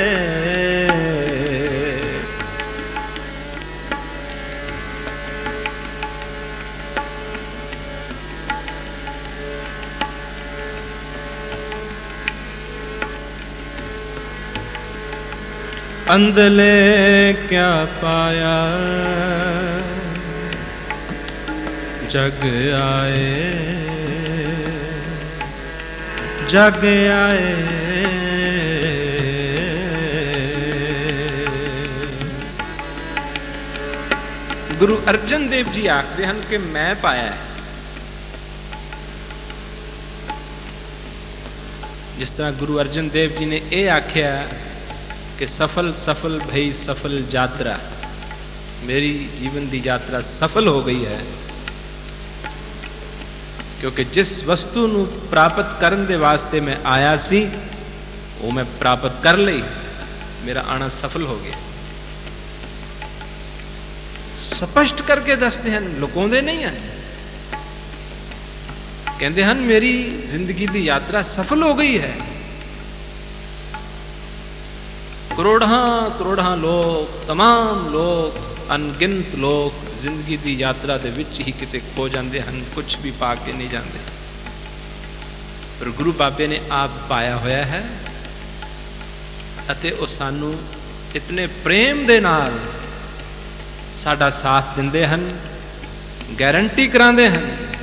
अंधले क्या पाया जग आए, जग आए। गुरु अर्जन देव जी आखते हैं कि मैं पाया है। जिस तरह गुरु अर्जन देव जी ने यह आख्या कि सफल सफल भई सफल यात्रा, मेरी जीवन की यात्रा सफल हो गई है, क्योंकि जिस वस्तु नू प्राप्त करने दे वास्ते मैं आया सी वो मैं प्राप्त कर ली, मेरा आना सफल हो गया। स्पष्ट करके दसते हैं, लुकाउंदे नहीं हैं। कहते हैं मेरी जिंदगी की यात्रा सफल हो गई है। करोड़ां लोग, तमाम लोग, अनगिनत लोग जिंदगी की यात्रा के विच ही किते खो जाते हैं, कुछ भी पा के नहीं जाते। पर गुरु बाबे ने आप पाया होया है अते वो सानू इतने प्रेम दे नाल साडा साथ दिंदे हन, गारंटी करांदे हन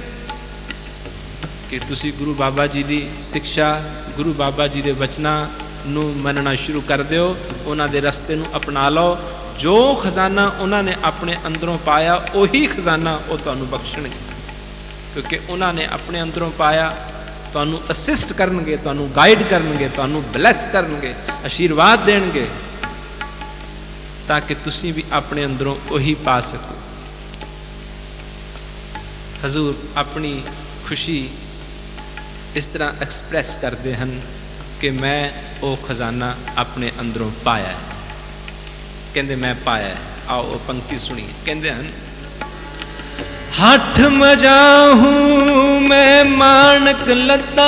कि तुसी गुरु बाबा जी की शिक्षा, गुरु बाबा जी के वचनां नू मनना शुरू कर दिओ, उन्हां दे रस्ते नू अपना लो। जो खजाना उन्होंने अपने अंदरों पाया उही खजाना वो तुहानू बख्शणगे, क्योंकि उन्होंने अपने अंदरों पाया, तुहानू असिस्ट करनगे, तुहानू गाइड करनगे, तुहानू ब्लैस करनगे, आशीर्वाद देणगे, ताकि तुसी भी अपने अंदरों उही पा सको। हजूर अपनी खुशी इस तरह एक्सप्रैस करते हैं कि मैं वो खजाना अपने अंदरों पाया है। कहते मैं पाया है। आओ वो पंक्ति सुनिए। कहते हैं हठ मजाहू मैं मानक लता,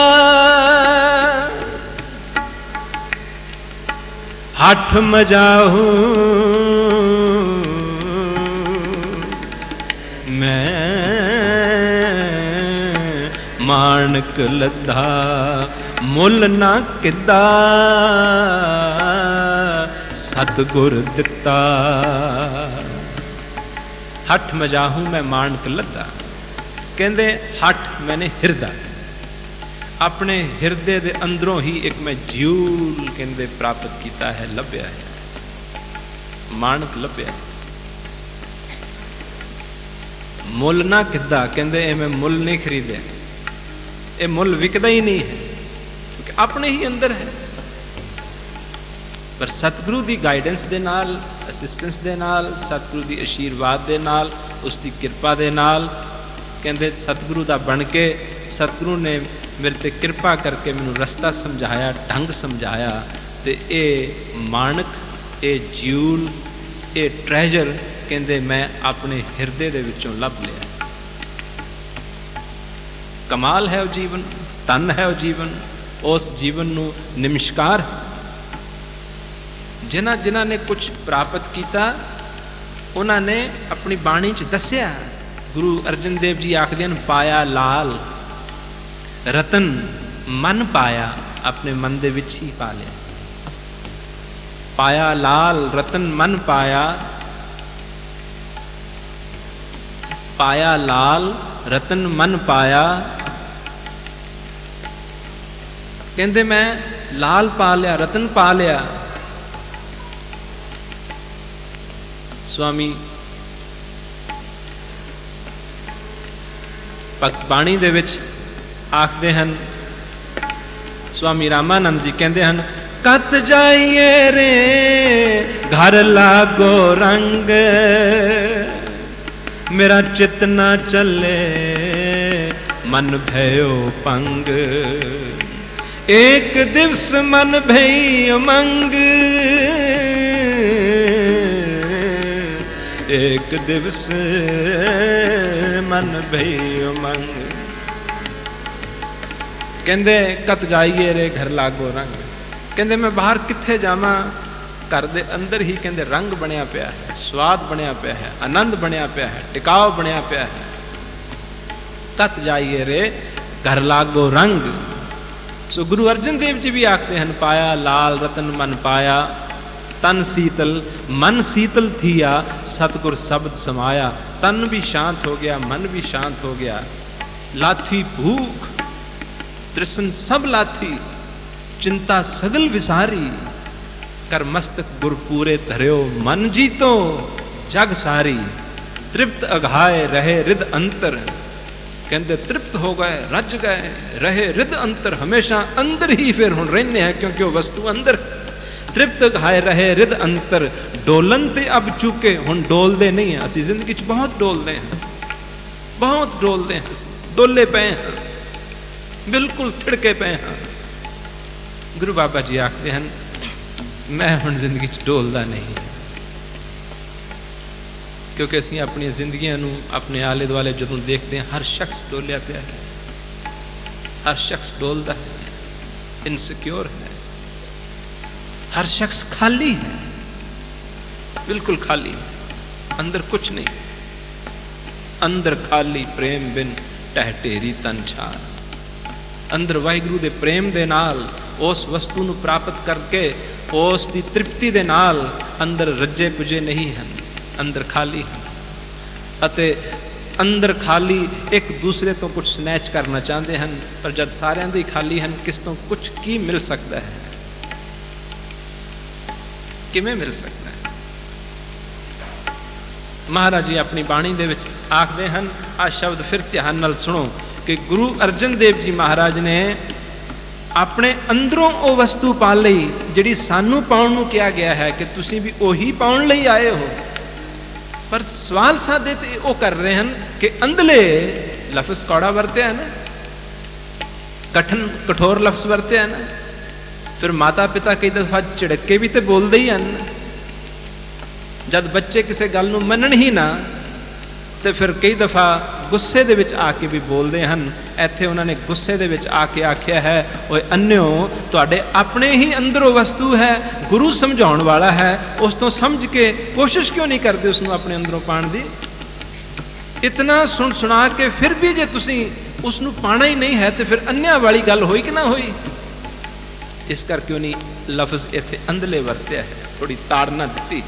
हठ मजाहू मैं मानक लद्दा, ਮੁੱਲ ਨਾ ਕਿੱਦਾ ਸਤਿਗੁਰ ਦਿੱਤਾ। ਹੱਠ ਮਜਾਹੂ ਮੈਂ ਮਾਣਕ ਲੱਦਾ। ਕਹਿੰਦੇ ਹੱਠ ਮੈਨੇ ਹਿਰਦਾ, ਆਪਣੇ ਹਿਰਦੇ ਦੇ ਅੰਦਰੋਂ ਹੀ ਇੱਕ ਮੈਂ ਜਿਊਲ ਕਹਿੰਦੇ ਪ੍ਰਾਪਤ ਕੀਤਾ ਹੈ, ਲੱਭਿਆ ਹੈ, ਮਾਣਕ ਲੱਭਿਆ। ਮੁੱਲ ਨਾ ਕਿੱਦਾ, ਕਹਿੰਦੇ ਇਹ ਮੈਂ ਮੁੱਲ ਨਹੀਂ ਖਰੀਦਿਆ, ਇਹ ਮੁੱਲ ਵਿਕਦਾ ਹੀ ਨਹੀਂ ਹੈ, ਕਿਉਂਕਿ ਆਪਣੇ ਹੀ ਅੰਦਰ ਹੈ। ਪਰ ਸਤਿਗੁਰੂ ਦੀ ਗਾਈਡੈਂਸ ਦੇ ਨਾਲ, ਅਸਿਸਟੈਂਸ ਦੇ ਨਾਲ, ਸਤਿਗੁਰੂ ਦੀ ਆਸ਼ੀਰਵਾਦ ਦੇ ਨਾਲ, ਉਸ ਦੀ ਕਿਰਪਾ ਦੇ ਨਾਲ, ਕਹਿੰਦੇ ਸਤਿਗੁਰੂ ਦਾ ਬਣ ਕੇ ਸਤਿਗੁਰੂ ਨੇ ਮੇਰੇ ਤੇ ਕਿਰਪਾ ਕਰਕੇ ਮੈਨੂੰ ਰਸਤਾ ਸਮਝਾਇਆ, ਢੰਗ ਸਮਝਾਇਆ, ਤੇ ਇਹ ਮਾਣਕ, ਇਹ ਜਿਊਲ, ਇਹ ਟ੍ਰੈਜਰ ਕਹਿੰਦੇ ਮੈਂ ਆਪਣੇ ਹਿਰਦੇ ਦੇ ਵਿੱਚੋਂ ਲੱਭ ਲਿਆ। ਕਮਾਲ ਹੈ ਉਹ ਜੀਵਨ, ਧਨ ਹੈ ਉਹ ਜੀਵਨ। ਉਸ ਜੀਵਨ ਨੂੰ ਨਮਸਕਾਰ। ਜਿਨ੍ਹਾਂ ਨੇ ਕੁਝ ਪ੍ਰਾਪਤ ਕੀਤਾ ਉਹਨਾਂ ਨੇ ਆਪਣੀ ਬਾਣੀ 'ਚ ਦੱਸਿਆ। ਗੁਰੂ ਅਰਜਨ ਦੇਵ ਜੀ ਆਖਦੇ ਹਨ, ਪਾਇਆ ਲਾਲ ਰਤਨ ਮਨ ਪਾਇਆ, ਆਪਣੇ ਮਨ ਦੇ ਵਿੱਚ ਹੀ ਪਾ ਲਿਆ। ਪਾਇਆ ਲਾਲ ਰਤਨ ਮਨ ਪਾਇਆ, ਪਾਇਆ ਲਾਲ ਰਤਨ ਮਨ ਪਾਇਆ। ਕਹਿੰਦੇ ਮੈਂ ਲਾਲ ਪਾ ਲਿਆ, ਰਤਨ ਪਾ ਲਿਆ। ਸਵਾਮੀ ਭਗਤ ਬਾਣੀ ਦੇ ਵਿੱਚ ਆਖਦੇ ਹਨ, ਸਵਾਮੀ ਰਾਮਾਨੰਦ ਜੀ ਕਹਿੰਦੇ ਹਨ, ਕਤ ਜਾਈਏ ਰੇ ਘਰ ਲਾਗੋ ਰੰਗ, ਮੇਰਾ ਚਿਤ ਨਾ ਚੱਲੇ ਮਨ ਭਇਓ ਪੰਗ। ਇੱਕ ਦਿਵਸ ਮਨ ਭਈ ਉਮੰਗ, ਇੱਕ ਦਿਵਸ ਮਨ ਭਈ ਉਮੰਗ। ਕਹਿੰਦੇ ਕਤ ਜਾਈਏ ਰੇ ਘਰ ਲਾਗੋ ਰੰਗ। ਕਹਿੰਦੇ ਮੈਂ ਬਾਹਰ ਕਿੱਥੇ ਜਾਵਾਂ, ਘਰ ਦੇ ਅੰਦਰ ਹੀ ਕਹਿੰਦੇ ਰੰਗ ਬਣਿਆ ਪਿਆ ਹੈ, ਸਵਾਦ ਬਣਿਆ ਪਿਆ ਹੈ, ਆਨੰਦ ਬਣਿਆ ਪਿਆ ਹੈ, ਟਿਕਾਓ ਬਣਿਆ ਪਿਆ ਹੈ। ਕਤ ਜਾਈਏ ਰੇ ਘਰ ਲਾਗੋ ਰੰਗ। ਸੋ ਗੁਰੂ ਅਰਜਨ ਦੇਵ ਜੀ ਵੀ ਆਖਦੇ ਹਨ, ਪਾਇਆ ਲਾਲ ਰਤਨ ਮਨ ਪਾਇਆ, ਤਨ ਸੀਤਲ ਮਨ ਸੀਤਲ ਥੀਆ, ਸਤਿਗੁਰ ਸ਼ਬਦ ਸਮਾਇਆ। ਤਨ ਵੀ ਸ਼ਾਂਤ ਹੋ ਗਿਆ, ਮਨ ਵੀ ਸ਼ਾਂਤ ਹੋ ਗਿਆ। ਲਾਥੀ ਭੂਖ ਤ੍ਰਿਸ਼ਨ ਸਭ ਲਾਥੀ, ਚਿੰਤਾ ਸਗਲ ਵਿਸਾਰੀ। ਕਰ ਮਸਤਕ ਗੁਰ ਪੂਰੇ ਧਰਿਓ, ਮਨ ਜੀਤੋ ਜਗ ਸਾਰੀ। ਤ੍ਰਿਪਤ ਅਘਾਏ ਰਹੇ ਰਿਦ ਅੰਤਰ। ਕਹਿੰਦੇ ਤ੍ਰਿਪਤ ਹੋ ਗਏ, ਰੱਜ ਗਏ, ਰਹੇ ਰਿਦ ਅੰਤਰ। ਹਮੇਸ਼ਾ ਅੰਦਰ ਹੀ ਫਿਰ ਹੁਣ ਰਹਿੰਦੇ हैं, क्योंकि वो वस्तु अंदर। ਤ੍ਰਿਪਤ ਘਾਏ ਰਹੇ ਰਿਦ ਅੰਤਰ, ਡੋਲਨ ਤੇ ਅਬ ਚੁੱਕੇ। ਹੁਣ ਡੋਲਦੇ ਨਹੀਂ ਹਾਂ ਅਸੀਂ, ਜ਼ਿੰਦਗੀ 'ਚ ਬਹੁਤ ਡੋਲਦੇ ਹਾਂ, ਬਹੁਤ ਡੋਲਦੇ ਹਾਂ ਅਸੀਂ, ਡੋਲੇ ਪਏ ਹਾਂ, ਬਿਲਕੁਲ ਥਿੜਕੇ ਪਏ ਹਾਂ। ਗੁਰੂ ਬਾਬਾ ਜੀ ਆਖਦੇ ਹਨ, ਮੈਂ ਹੁਣ ਜ਼ਿੰਦਗੀ 'ਚ ਡੋਲਦਾ ਨਹੀਂ, ਕਿਉਂਕਿ ਅਸੀਂ ਆਪਣੀਆਂ ਜ਼ਿੰਦਗੀਆਂ ਨੂੰ ਆਪਣੇ ਆਲੇ ਦੁਆਲੇ ਜਦੋਂ ਦੇਖਦੇ ਹਾਂ, ਹਰ ਸ਼ਖਸ ਡੋਲਿਆ ਪਿਆ ਹੈ, ਹਰ ਸ਼ਖਸ ਡੋਲਦਾ ਹੈ, ਇਨਸਿਕਿਉਰ ਹੈ, हर शख्स खाली है, बिल्कुल खाली, अंदर कुछ नहीं। अंदर खाली प्रेम बिन टह ढेरी तन छार। अंदर वाहिगुरु दे प्रेम दे नाल उस वस्तु नूं प्राप्त करके उस दी तृप्ति दे नाल अंदर रज्जे पुजे नहीं हैं, अंदर खाली हैं। अते अंदर खाली एक दूसरे तो कुछ स्नैच करना चाहते हैं, पर जब सारिਆਂ ਦੇ खाली हैं, किस तो कुछ की मिल सकता है, किमें मिल सकता है। महाराज जी अपनी बाणी दे विच आखदे हन, आ शब्द फिर ध्यान नाल सुनो, कि गुरु अर्जन देव जी महाराज ने अपने अंदरों वो वस्तु पा लई जिहड़ी सानू पाउण नूं कहा गया है कि तुसीं भी ओही पाउण लई आए हो। पर सवाल सादे ते वो कर रहे हैं कि अंधले लफ्ज कौड़ा वरत्या है ना, कठिन कठोर लफ्ज वरत्या है ना। फिर माता पिता कई दफा झिड़क के भी तो बोलते ही हैं। जब बच्चे किसी गल नूं मनण ही ना, तो फिर कई दफा गुस्से दे विच आके भी बोलते हैं। इत्थे उन्होंने गुस्से दे विच आके आख्या है, ओए अन्यो तुहाडे अपने ही अंदरों वस्तु है, गुरु समझाउण वाला है, उस तो समझ के कोशिश क्यों नहीं करते उसनूं अपने अंदरों पाण दी। इतना सुन सुना के फिर भी जे तुसीं उसनूं पाना ही नहीं है, तो फिर अन्या वाली गल होई कि ना होई। इस करके उन्हें लफ्ज़ इत्थे अंधले वरत्या है, थोड़ी ताड़ना दी।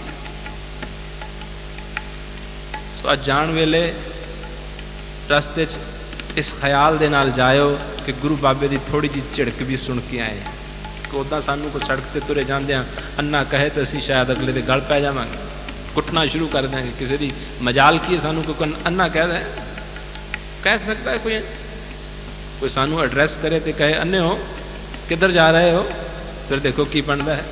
सो अज जाण वेले रस्ते इस ख्याल दे नाल जाओ कि गुरु बाबे की थोड़ी जी झिड़क भी सुन के आए कि उदा सानू कोई सड़क पर तुरे जाते अन्ना कहे तो असी शायद अगले के गल पै जावांगे, कुटना शुरू कर देंगे। किसी की मजाल की है, सानू कोई अन्ना कह सकता है कोई सानू एड्रैस करे तो कहे अन्ने हो किधर जा रहे हो, फिर देखो की बनता है,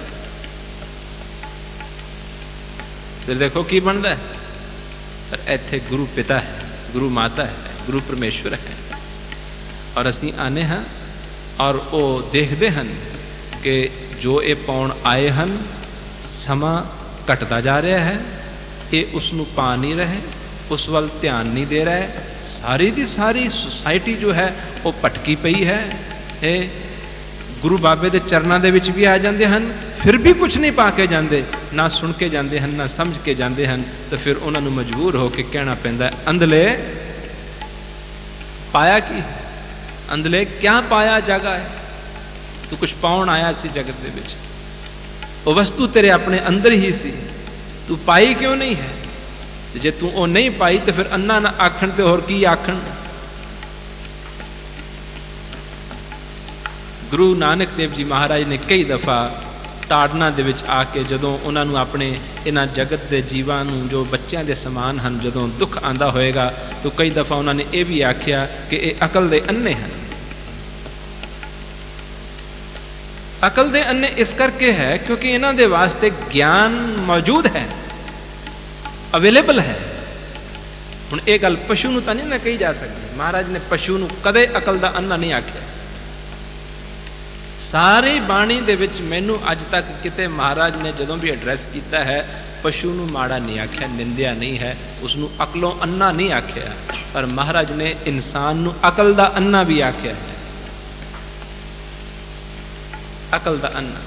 फिर देखो की बनता है। पर इत्थे गुरु पिता है, गुरु माता है, गुरु परमेश्वर है, और असी आने हाँ और वो देखते हैं कि जो ये पाउण आए हैं समा घटता जा रहा है, ये उसनू पा नहीं रहे, उस वल ध्यान नहीं दे रहा है। सारी दी सारी सोसाइटी जो है वो भटकी पई है। ये गुरु बाबे के चरणों के विच भी आ जाते हैं, फिर भी कुछ नहीं पा के जाते, ना सुन के जाते हैं, ना समझ के जाते हैं, तो फिर उन्होंने मजबूर होकर कहना पैंदा है अंधले पाया की, अंधले क्या पाया जग है, तू कुछ पाउण आया सी जगत दे विच, वो वस्तु तेरे अपने अंदर ही सी, तू पाई क्यों नहीं है। जे तू वो नहीं पाई तो फिर अन्ना ना आखण ते होर की आखण। गुरु नानक देव जी महाराज ने कई दफा ताड़ना दे विच आके जदों उन्होंने अपने इन्हां जगत के जीवां नूं जो बच्चों के समान हैं जदों दुख आंदा होएगा तो कई दफा उन्होंने ये भी आख्या कि ये अकल दे अन्ने हैं। अकल दे अन्ने इस करके है क्योंकि इन्हां दे वास्ते ज्ञान मौजूद है, अवेलेबल है। हुण ये गल पशु नूं तां नहीं ना कही जा सकती। महाराज ने पशु नूं कदे अकल दा अन्ना नहीं आख्या। सारी बाणी दे विच मैनू अज तक किते महाराज ने जदों भी एड्रैस किया है पशु नूं माड़ा नहीं आख्या, निंदिया नहीं है, उसनूं अकलों अन्ना नहीं आख्या। पर महाराज ने इंसान नूं अकल दा अन्ना भी आख्या है, अकल दा अन्ना।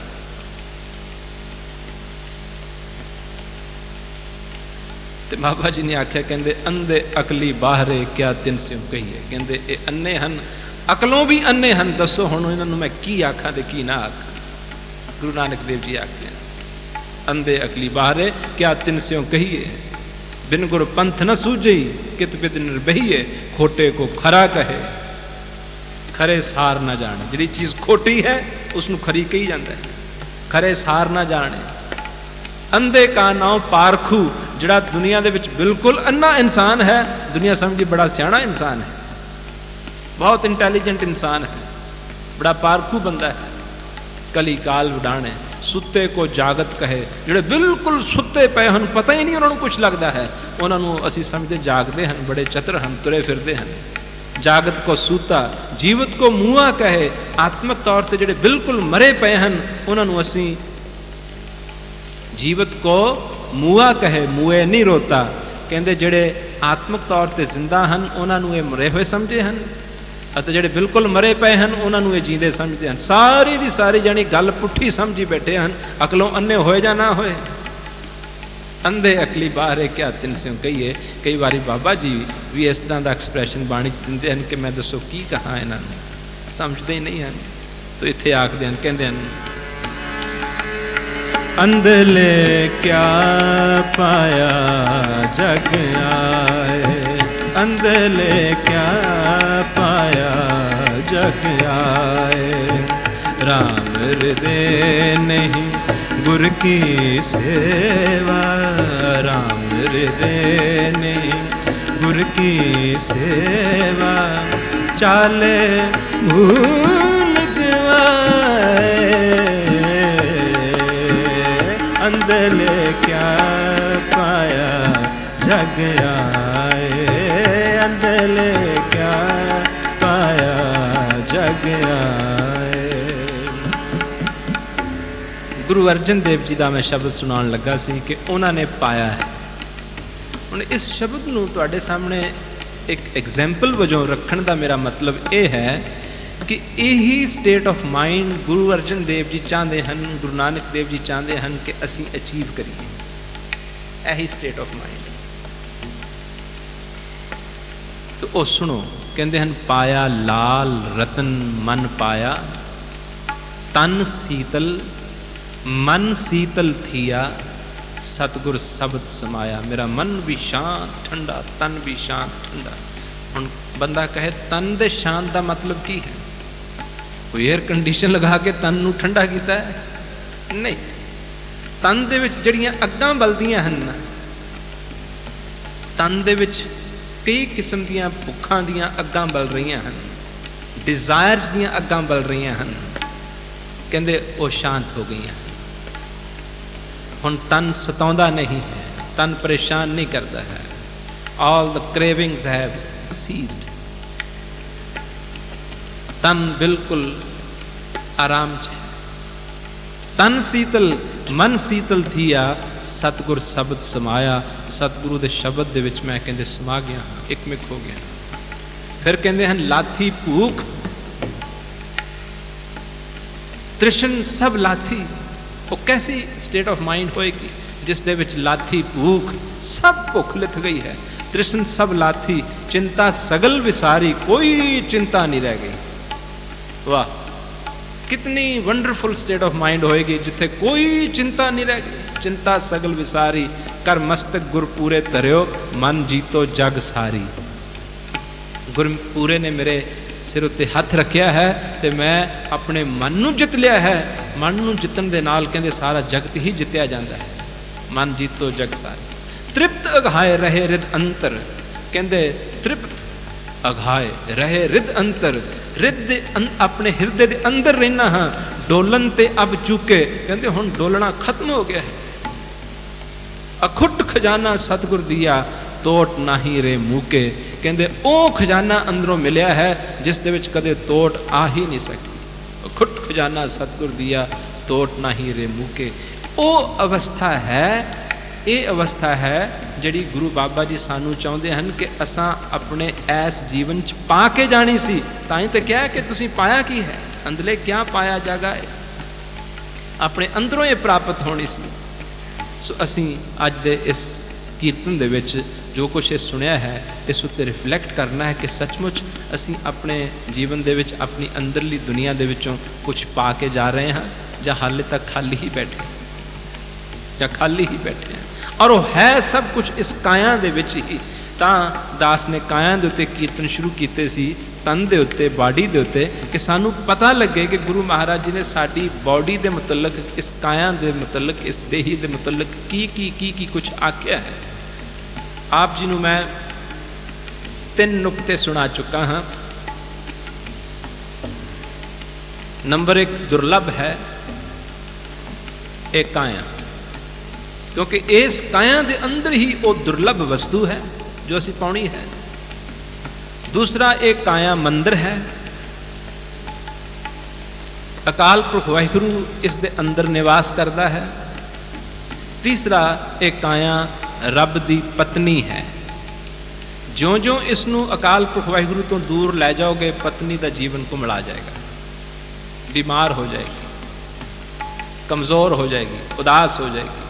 ते बाबा जी ने आख्या कहंदे अंधे अकली बाहरे क्या तिन स्यों कहिए, कहंदे ये अन्ने हन, अकलों भी अन्ने हन, दसो हुण इन्हां नूं मैं की आखां ते की ना आखां। गुरु नानक देव जी आखदे अंधे अकली बाहरे क्या तिन स्यों कहिए, बिन गुर पंथ न सूझई कित बिद निर्बहिए, खोटे को खरा कहे खरे सार ना जाने। जिहड़ी चीज खोटी है उसनूं खरी कही जाता है, खरे सार ना जाने। अंधे का नाम पारखू, जिहड़ा दुनिया दे विच बिल्कुल अन्ना इंसान है, दुनिया समझी बड़ा सियाणा इंसान है, बहुत इंटैलीजेंट इंसान है, बड़ा पारखू बंदा है। कली काल उडाणे सुते को जागत कहे, जिहड़े बिल्कुल सुते पे हैं, पता ही नहीं उन्होंने कुछ लगता है, उन्होंने असी समझते जागते हैं, बड़े चतुर हैं, तुरे फिरते हैं। जागत को सूता जीवत को मुआ कहे, आत्मक तौर पर जिहड़े बिल्कुल मरे पे हैं उन्होंने असी जीवत को मुआ कहे, मुए नहीं रोता। कहते जिहड़े आत्मक तौर पर जिंदा हैं उन्होंने ये मरे हुए समझे हैं, ਅਤੇ ਜਿਹੜੇ ਬਿਲਕੁਲ ਮਰੇ ਪਏ ਹਨ ਉਹਨਾਂ ਨੂੰ ਇਹ ਜੀਂਦੇ ਸਮਝਦੇ ਹਨ। ਸਾਰੀ ਦੀ ਸਾਰੀ ਜਾਣੀ ਗੱਲ ਪੁੱਠੀ ਸਮਝੀ ਬੈਠੇ ਹਨ, ਅਕਲੋਂ ਅੰਨੇ ਹੋਏ ਜਾਂ ਨਾ ਹੋਏ। ਅੰਧੇ ਅਕਲੀ ਬਾਹਰੇ ਕਿਆ ਤਿਨ ਸਿਉ ਕਹੀਏ। ਕਈ ਵਾਰੀ ਬਾਬਾ ਜੀ ਵੀ ਇਸ ਤਰ੍ਹਾਂ ਦਾ ਐਕਸਪ੍ਰੈਸ਼ਨ ਬਾਣੀ 'ਚ ਦਿੰਦੇ ਹਨ ਕਿ ਮੈਂ ਦੱਸੋ ਕੀ ਕਹਾਂ ਇਹਨਾਂ ਨੂੰ, ਸਮਝਦੇ ਹੀ ਨਹੀਂ ਹਨ। ਤੋ ਇੱਥੇ ਆਖਦੇ ਹਨ, ਕਹਿੰਦੇ ਹਨ ਅੰਧਲੇ ਕਿਆ ਪਾਇਆ ਜਗ ਆਏ, अंधले क्या पाया जग आए, राम हृदय नहीं गुर की सेवा, राम हृदय नहीं गुर की सेवा, चाले भूल गवाए, अंधले क्या पाया जग आए, अंधले क्या पाया जग आए। गुरु अर्जन देव जी का मैं शब्द सुनाउण लगा सी कि उन्होंने पाया है। हुण इस शब्द नूं तुहाडे सामने एक एग्जाम्पल वजों रखण का मेरा मतलब यह है कि यही state of mind Guru Arjan Dev ji चाहते हैं, गुरु नानक देव जी चाहते हैं कि असीं अचीव करिए। यही स्टेट ऑफ माइंड। तो वो सुनो, कहते हैं पाया लाल रतन मन पाया, तन शीतल मन शीतल थिया सतगुर शब्द समाया। मेरा मन भी शांत ठंडा, तन भी शांत ठंडा। हुण बंदा कहे तन दे शांत का मतलब की है? कोई एयर कंडीशन लगा के तन नूं ठंडा कीता है? नहीं। तन दे विच जड़ियां अग्गां बलदियां हन, तन दे विच कई किस्म दियां भुखां दियां अग्गां बल रहीआं हन, डिजायर्स दियां अग्गां बल रहीआं हन। कहंदे वो शांत हो गईआं। हुण तन सताउंदा नहीं है, तन परेशान नहीं करता है। All the cravings have ceased. तन बिल्कुल आराम च है। तन शीतल मन शीतल थिया सतगुर शब्द समाया। सतगुरु दे शब्द दे विच मैं कहंदे समा गया हाँ, एकमिक हो गया। फिर कहंदे हन लाथी भूख तृष्ण सब लाथी। वो कैसी स्टेट ऑफ माइंड होएगी जिस दे विच लाथी भूख सब भुख लिथ गई है, तृष्ण सब लाथी, चिंता सगल विसारी, कोई चिंता नहीं रह गई। वाह, कितनी वंडरफुल स्टेट ऑफ माइंड होएगी जिथे कोई चिंता नहीं रह गई। चिंता सगल विसारी, कर मस्तक गुर पूरे धरियो, मन जीतो जग सारी। गुरपूरे ने मेरे सिर उत्ते हथ रखिया है ते मैं अपने मन नूं जित लिया है। मन नूं जितन दे नाल कहंदे सारा जगत ही जित्या जाता है। मन जीतो जग सारी। तृप्त अघाए रहे रिद अंतर। कहंदे तृप्त अघाए रहे रिद अंतर। रिद अपने हिरदे दे अंदर रहना हाँ, डोलन ते अब चुके। कहंदे हुण डोलना खत्म हो गया है। अखुट खजाना सतगुर दिया, तोट नाही रे मूके। कहंदे ओ खजाना अंदरों मिलिया है जिस दे विच कदे तोट आ ही नहीं सकी। अखुट खजाना सतगुर दिया, तोट नाही रे मूके। ओ अवस्था है, ये अवस्था है जिहड़ी गुरु बाबा जी सानू चाहुंदे हन कि असां अपने ऐस जीवन च पा के जानी सी। तां ही तो क्या है कि तुसीं पाया की है, अंदले क्या पाया जागा है, अपने अंदरों ये प्राप्त होनी सी। सो असीं अज दे इस कीर्तन दे विच जो कुछ ये सुनिया है, इस उत्ते रिफ्लैक्ट करना है कि सचमुच असीं अपने जीवन दे विच अपनी अंदरली दुनिया दे विचों कुछ पा के जा रहे हैं, जां हाले तक खाली ही बैठे, या खाली ही बैठे हैं। और वो है सब कुछ इस काया दे विच ही। तां दास ने काया दे उत्ते कीर्तन शुरू कीते सी, तन दे उत्ते, बाडी दे उत्ते, कि सानू पता लगे कि गुरु महाराज जी ने साडी बॉडी दे मुतलक, इस काया दे मुतलक, इस देही दे मुतलक की कुछ आख्या है। आप जी नू मैं 3 नुक्ते सुना चुका हाँ। नंबर 1 दुर्लभ है एक काया, क्योंकि इस काया दे अंदर ही वो दुर्लभ वस्तु है जो असी पाउणी है। दूसरा, एक काया मंदिर है, अकाल पुरख वाहिगुरू इस दे अंदर निवास करता है। तीसरा, एक काया रब दी पत्नी है। ज्यों ज्यों इसनू अकाल पुरख वाहिगुरू तो दूर लै जाओगे, पत्नी का जीवन कुमड़ा जाएगा, बीमार हो जाएगी, कमजोर हो जाएगी, उदास हो जाएगी।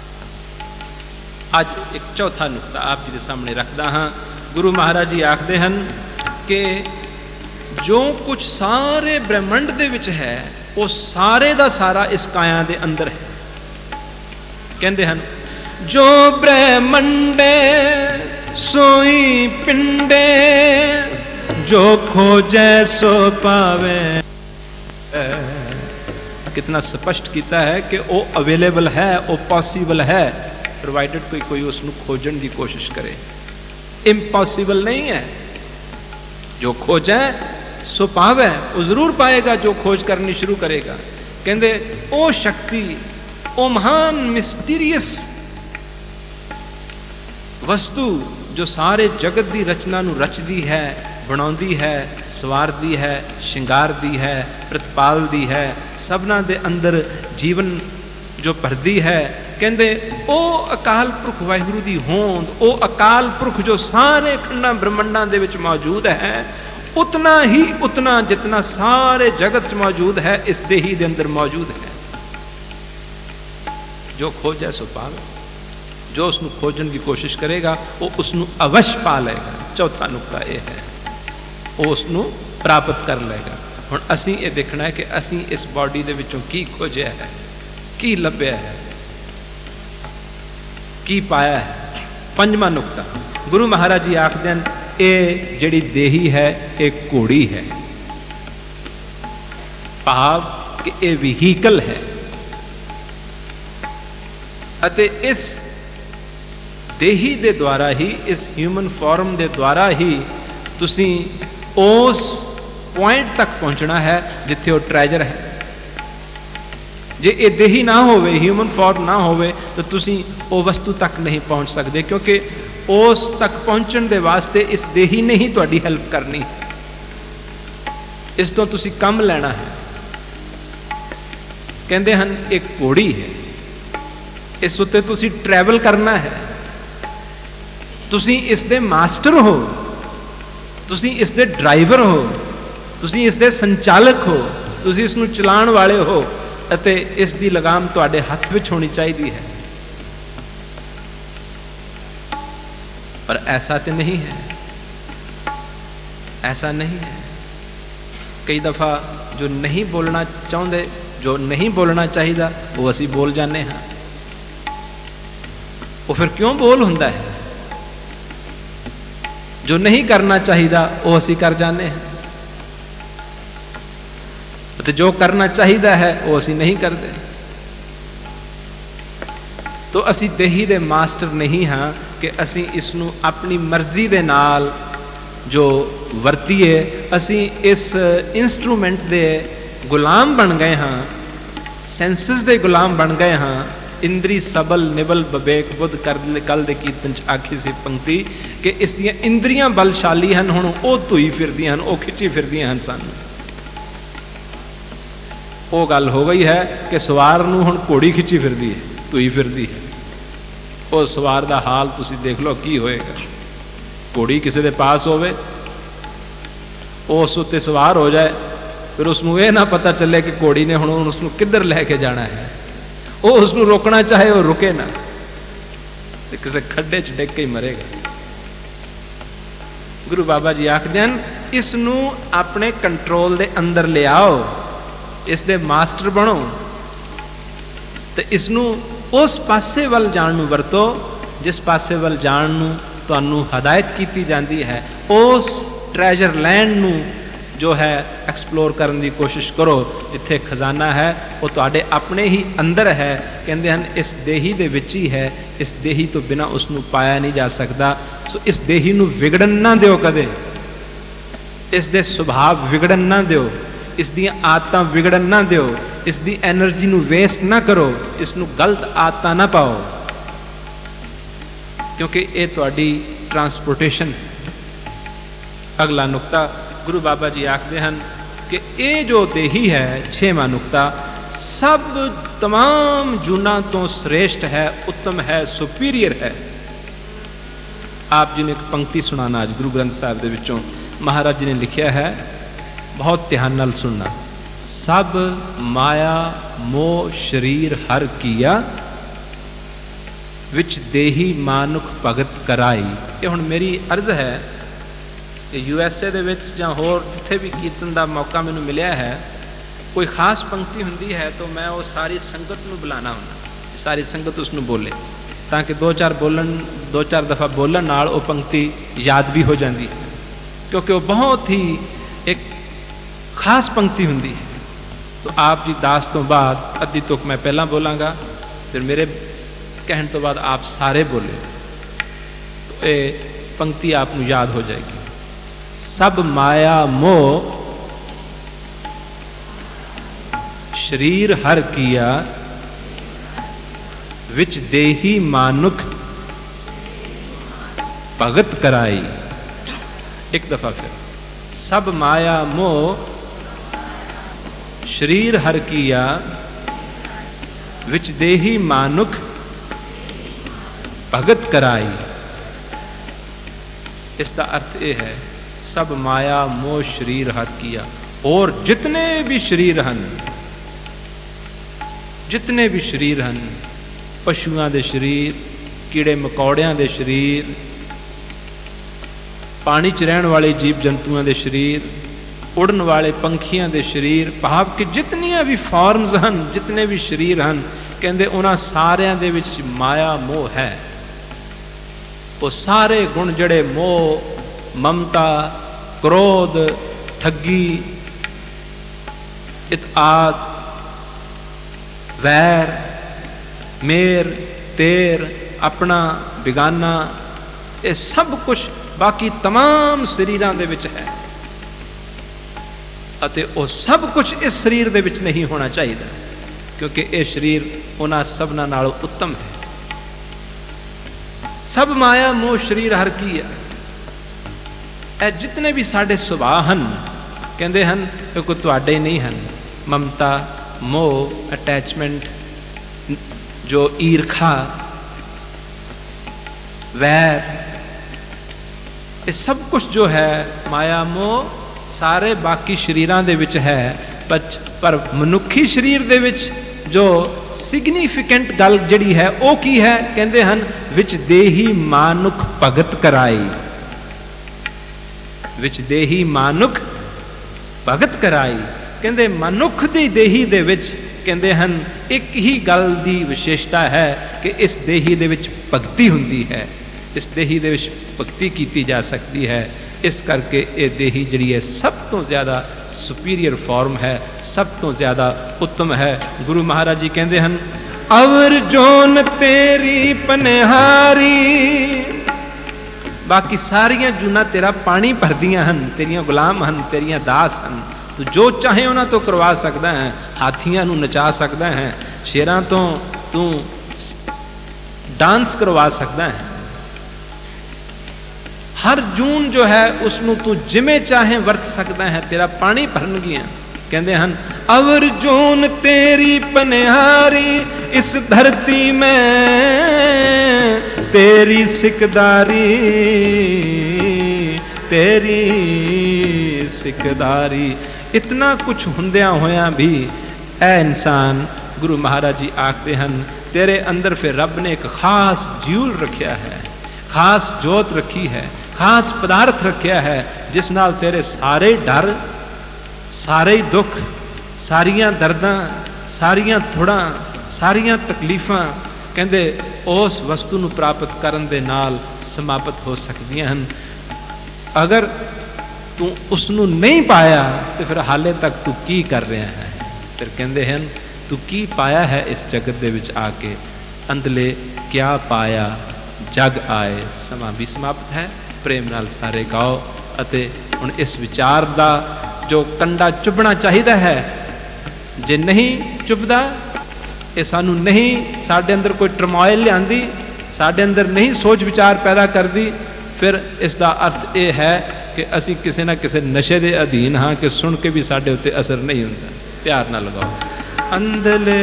आज एक चौथा नुकता आप जी के सामने रखदा हाँ। गुरु महाराज जी आखदे हन कि जो कुछ सारे ब्रह्मंड दे विच है वो सारे दा सारा इस काया दे अंदर है। कहंदे हन जो ब्रह्मंडे सोई पिंडे, जो खोजे सो पावे। कितना स्पष्ट किया है कि वो अवेलेबल है, वो पॉसिबल है, प्रोवाइडेड कोई उसनू खोजन की कोशिश करे। इम्पॉसिबल नहीं है। जो खोजे सो पावे, वो जरूर पाएगा जो खोज करनी शुरू करेगा। कहंदे ओ शक्ति, ओ महान मिस्टीरियस वस्तु जो सारे जगत की रचना नू रचदी है, बनाउंदी है, सवारदी है, शिंगारदी है, प्रतिपालदी है, सबना दे अंदर जीवन जो भरदी है। कहंदे ओ अकाल पुरख वाहिगुरू दी होंद, ओ अकाल पुरख जो सारे खंडां ब्रह्मंडां दे विच मौजूद है, उतना ही उतना जितना सारे जगत च मौजूद है इस देही दे अंदर मौजूद है। जो खोजे सो पावे, जो उसनू खोजन की कोशिश करेगा वो उसनू अवश्य पा लेगा। चौथा नुकता यह है, वो उसनू प्राप्त कर लेगा। हुण असीं ये देखना है कि असीं इस बॉडी दे विचों की खोजिया है, की लभ्या है, की पाया है। पंजवां नुकता गुरु महाराज जी आखदे हन, ये जिहड़ी देही है ये घोड़ी है, भाव कि ये व्हीकल है। अते इस देही दे द्वारा ही, इस ह्यूमन फॉर्म दे द्वारा ही तुसीं उस पॉइंट तक पहुंचना है जिथे वो ट्रैजर है। जे ये देही ना होवे, ह्यूमन फॉर्म ना होवे, तो तुसीं वो वस्तु तक नहीं पहुंच सकते, क्योंकि उस तक पहुंचण दे वास्ते इस देही ने ही तुहाडी हेल्प करनी है। इस तो तुसीं कम लेना है। कहंदे हन एक घोड़ी है, इस उत्ते तुसीं ट्रैवल करना है, तुसीं इस दे मास्टर हो, तुसीं इस दे ड्राइवर हो, तुसीं इस दे संचालक हो, तुसीं इस नूं चलाउण वाले हो, अते इस दी लगाम तुहाडे हत्थ विच होनी चाहिदी है। पर ऐसा तो नहीं है, ऐसा नहीं है। कई दफा जो नहीं बोलना चाहते, जो नहीं बोलना चाहिए, वो असी बोल जाने हाँ। वो फिर क्यों बोल हुंदा है? जो नहीं करना चाहिए वो असी कर जाने हैं, तो जो करना चाहिए है वो असी नहीं करते। तो असी देही दे मास्टर नहीं हाँ कि असी इसनू अपनी मर्जी दे नाल जो वरतीए, असी इस इंस्ट्रूमेंट दे गुलाम बन गए हाँ, सेंसिस दे गुलाम बन गए हाँ। इंद्री सबल निबल बबेक बुद्ध कर कल दे कीर्तन च आखी सी पंक्ति कि इस दियां इंद्रियां बलशाली हन, हुण वो धुई फिरदियां हन, वो खिंची फिरदियां हन सन। वो गल हो गई है कि सवार नूं हुण घोड़ी खिंची फिरदी है, धुई फिरदी है। वो सवार दा हाल तुसीं देख लो की होएगा। घोड़ी किसी दे पास होवे, उस उत्ते सवार हो जाए, फिर उसनूं ये ना पता चले कि घोड़ी ने हुण उसनूं किधर लैके जाना है। वो उसनूं रोकना चाहे वो रुके ना, तो किसी खड्डे च डिग के ही मरेगा। गुरु बाबा जी आखदे हन, इसनूं अपने कंट्रोल दे अंदर ले आओ, इस दे मास्टर बनो, तो इसनूं उस पासे वल जाण नूं वरतो जिस पासे वल जाण नूं तुहानूं हदायत की जाती है। उस ट्रैजर लैंड नूं जो है एक्सप्लोर करने की कोशिश करो, जिथे खजाना है वो तुहाडे अपने ही अंदर है। कहते हैं इस देही दे विच ही है, इस देही तो बिना उसनूं पाया नहीं जा सकता। सो इस देही नूं विगड़न ना दिओ कदे, इस दे सुभाव विगड़न ना दिओ, इस दी आदतां विगड़न ना दिओ, इस दी एनर्जी नूं वेस्ट ना करो, इसनूं गलत आदतां ना पाओ, क्योंकि ये तुहाडी ट्रांसपोर्टेशन है। अगला नुकता गुरु बाबा जी आखते हैं कि ये जो देही है, छेवां नुकता, सब तमाम जूना तो श्रेष्ठ है, उत्तम है, सुपीरियर है। आप जी ने एक पंक्ति सुनाना आज गुरु ग्रंथ साहिब दे विचों महाराज जी ने लिखा है, बहुत ध्यान नाल सुनना। सब माया मोह शरीर हर किया, विच देही मानुख भगत कराई। ये हुण मेरी अर्ज है, USA दे विच जां होर जिथे भी कीर्तन का मौका मैनूं मिलिया है, कोई खास पंक्ति हुंदी है तो मैं वो सारी संगत नूं बुलाना हुंदा, सारी संगत उसनूं बोले, ताकि दो चार दफ़ा बोलण नाल वो पंक्ति याद भी हो जाती है, क्योंकि वो बहुत ही एक खास पंक्ति हुंदी है। तो आप जी दास तो बाद अद्धी तुक मैं पहला बोलांगा, फिर मेरे कहने तो बाद आप सारे बोले, तो ये पंक्ति आपनूं याद हो जाएगी। सब माया मोह शरीर हर किया, विच देही मानुख भगत कराई। एक दफा फिर, सब माया मोह शरीर हर किया, विच देही मानुख भगत कराई। इसका अर्थ यह है, सब माया मोह शरीर हर किया, और जितने भी शरीर हन, जितने भी शरीर हन, पशुआं दे शरीर, कीड़े मकौड़ियां दे शरीर, पानी च रहने वाले जीव जंतुओं दे शरीर, उड़न वाले पंखियां दे शरीर, भाव कि जितनियां भी फॉर्म्स हन, जितने भी शरीर हन, कहते उन्हां सारियां दे विच माया मोह है। वो सारे गुण जड़े मोह, ममता, क्रोध, ठगी इत्याद, वैर, मेर, तेर, अपना, बिगाना, ये सब कुछ बाकी तमाम शरीरां दे विच है। अते वो सब कुछ इस शरीर दे विच नहीं होना चाहिए, क्योंकि ये शरीर उन्हां सबना नालों उत्तम है। सब माया मोह शरीर हर की है। ए जितने भी साडे सुभाव हन, कहते हैं कोई तुहाडे नहीं हन। ममता, मोह, अटैचमेंट, जो ईर्खा, वैर, ये सब कुछ जो है माया मोह सारे बाकी शरीरां दे विच है। पर मनुखी शरीर दे विच जो सिग्निफिकेंट गल जिहड़ी है वो की है, कहते हैं विच देही मानुख भगत कराई। विच देही मानुख भगत कराई, कहते मनुख दी देही दे विच कहते हैं एक ही गल दी विशेषता है कि इस देही दे विच भगती हुंदी है, इस देही दे विच भगती कीती जा सकती है। इस करके ये देही जिहड़ी है सब तो ज़्यादा सुपीरियर फॉर्म है, सब तो ज़्यादा उत्तम है। गुरु महाराज जी कहते हैं अवर जोन तेरी पनहारी, बाकी सारियां जूना तेरा पानी भरदियां हन, तेरियां गुलाम हन, तेरियां दास हन। तू जो चाहे उन्हां तो करवा सकदा है, हाथियां नूं नचा सकदा है, शेरां तो तू डांस करवा सकदा है। हर जून जो है उसनूं तू जिमें चाहे वरत सकदा है, तेरा पानी भरनगियां। कहते हैं अवर जून तेरी पनहारी, इस धरती में तेरी सिकदारी, तेरी सिकदारी। इतना कुछ हुंदियां होया भी ऐ इंसान, गुरु महाराज जी आखते हैं तेरे अंदर फिर रब ने एक खास ज्यूल रखिया है, खास जोत रखी है, खास पदार्थ रखिया है, जिस नाल तेरे सारे डर, सारे दुख, सारियां दर्दां, सारियां थुड़ां, सारियां तकलीफां कहते उस वस्तु नूं प्राप्त करन दे नाल समाप्त हो सकदियां हन। अगर तू उसनूं नहीं पाया तो फिर हाले तक तू की कर रहा है। फिर कहते हैं तू की पाया है इस जगत दे विच आके, अंधले क्या पाया जग आए। समा भी समाप्त है, प्रेम नाल सारे गाओ। अते हुण इस विचार दा जो कंडा चुभना चाहिए है, जे नहीं चुभदा, ये सानू नहीं, साडे अंदर कोई टरमोइल लिआंदी, साडे अंदर नहीं सोच विचार पैदा करदी, फिर इसका अर्थ यह है कि असी किसी ना किसी नशे के अधीन हाँ कि सुन के भी साडे उत्ते असर नहीं होता। प्यार ना लगाओ। अंधले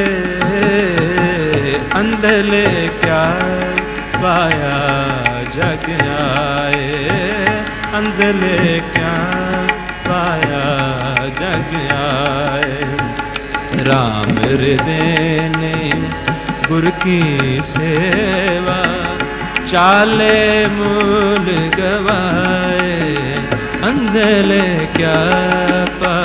अंधले क्या पाया जग आए, अंधले क्या पाया जग आए। राम हृदय ने गुर की सेवा, चाले मूल गवाए। अंधले क्या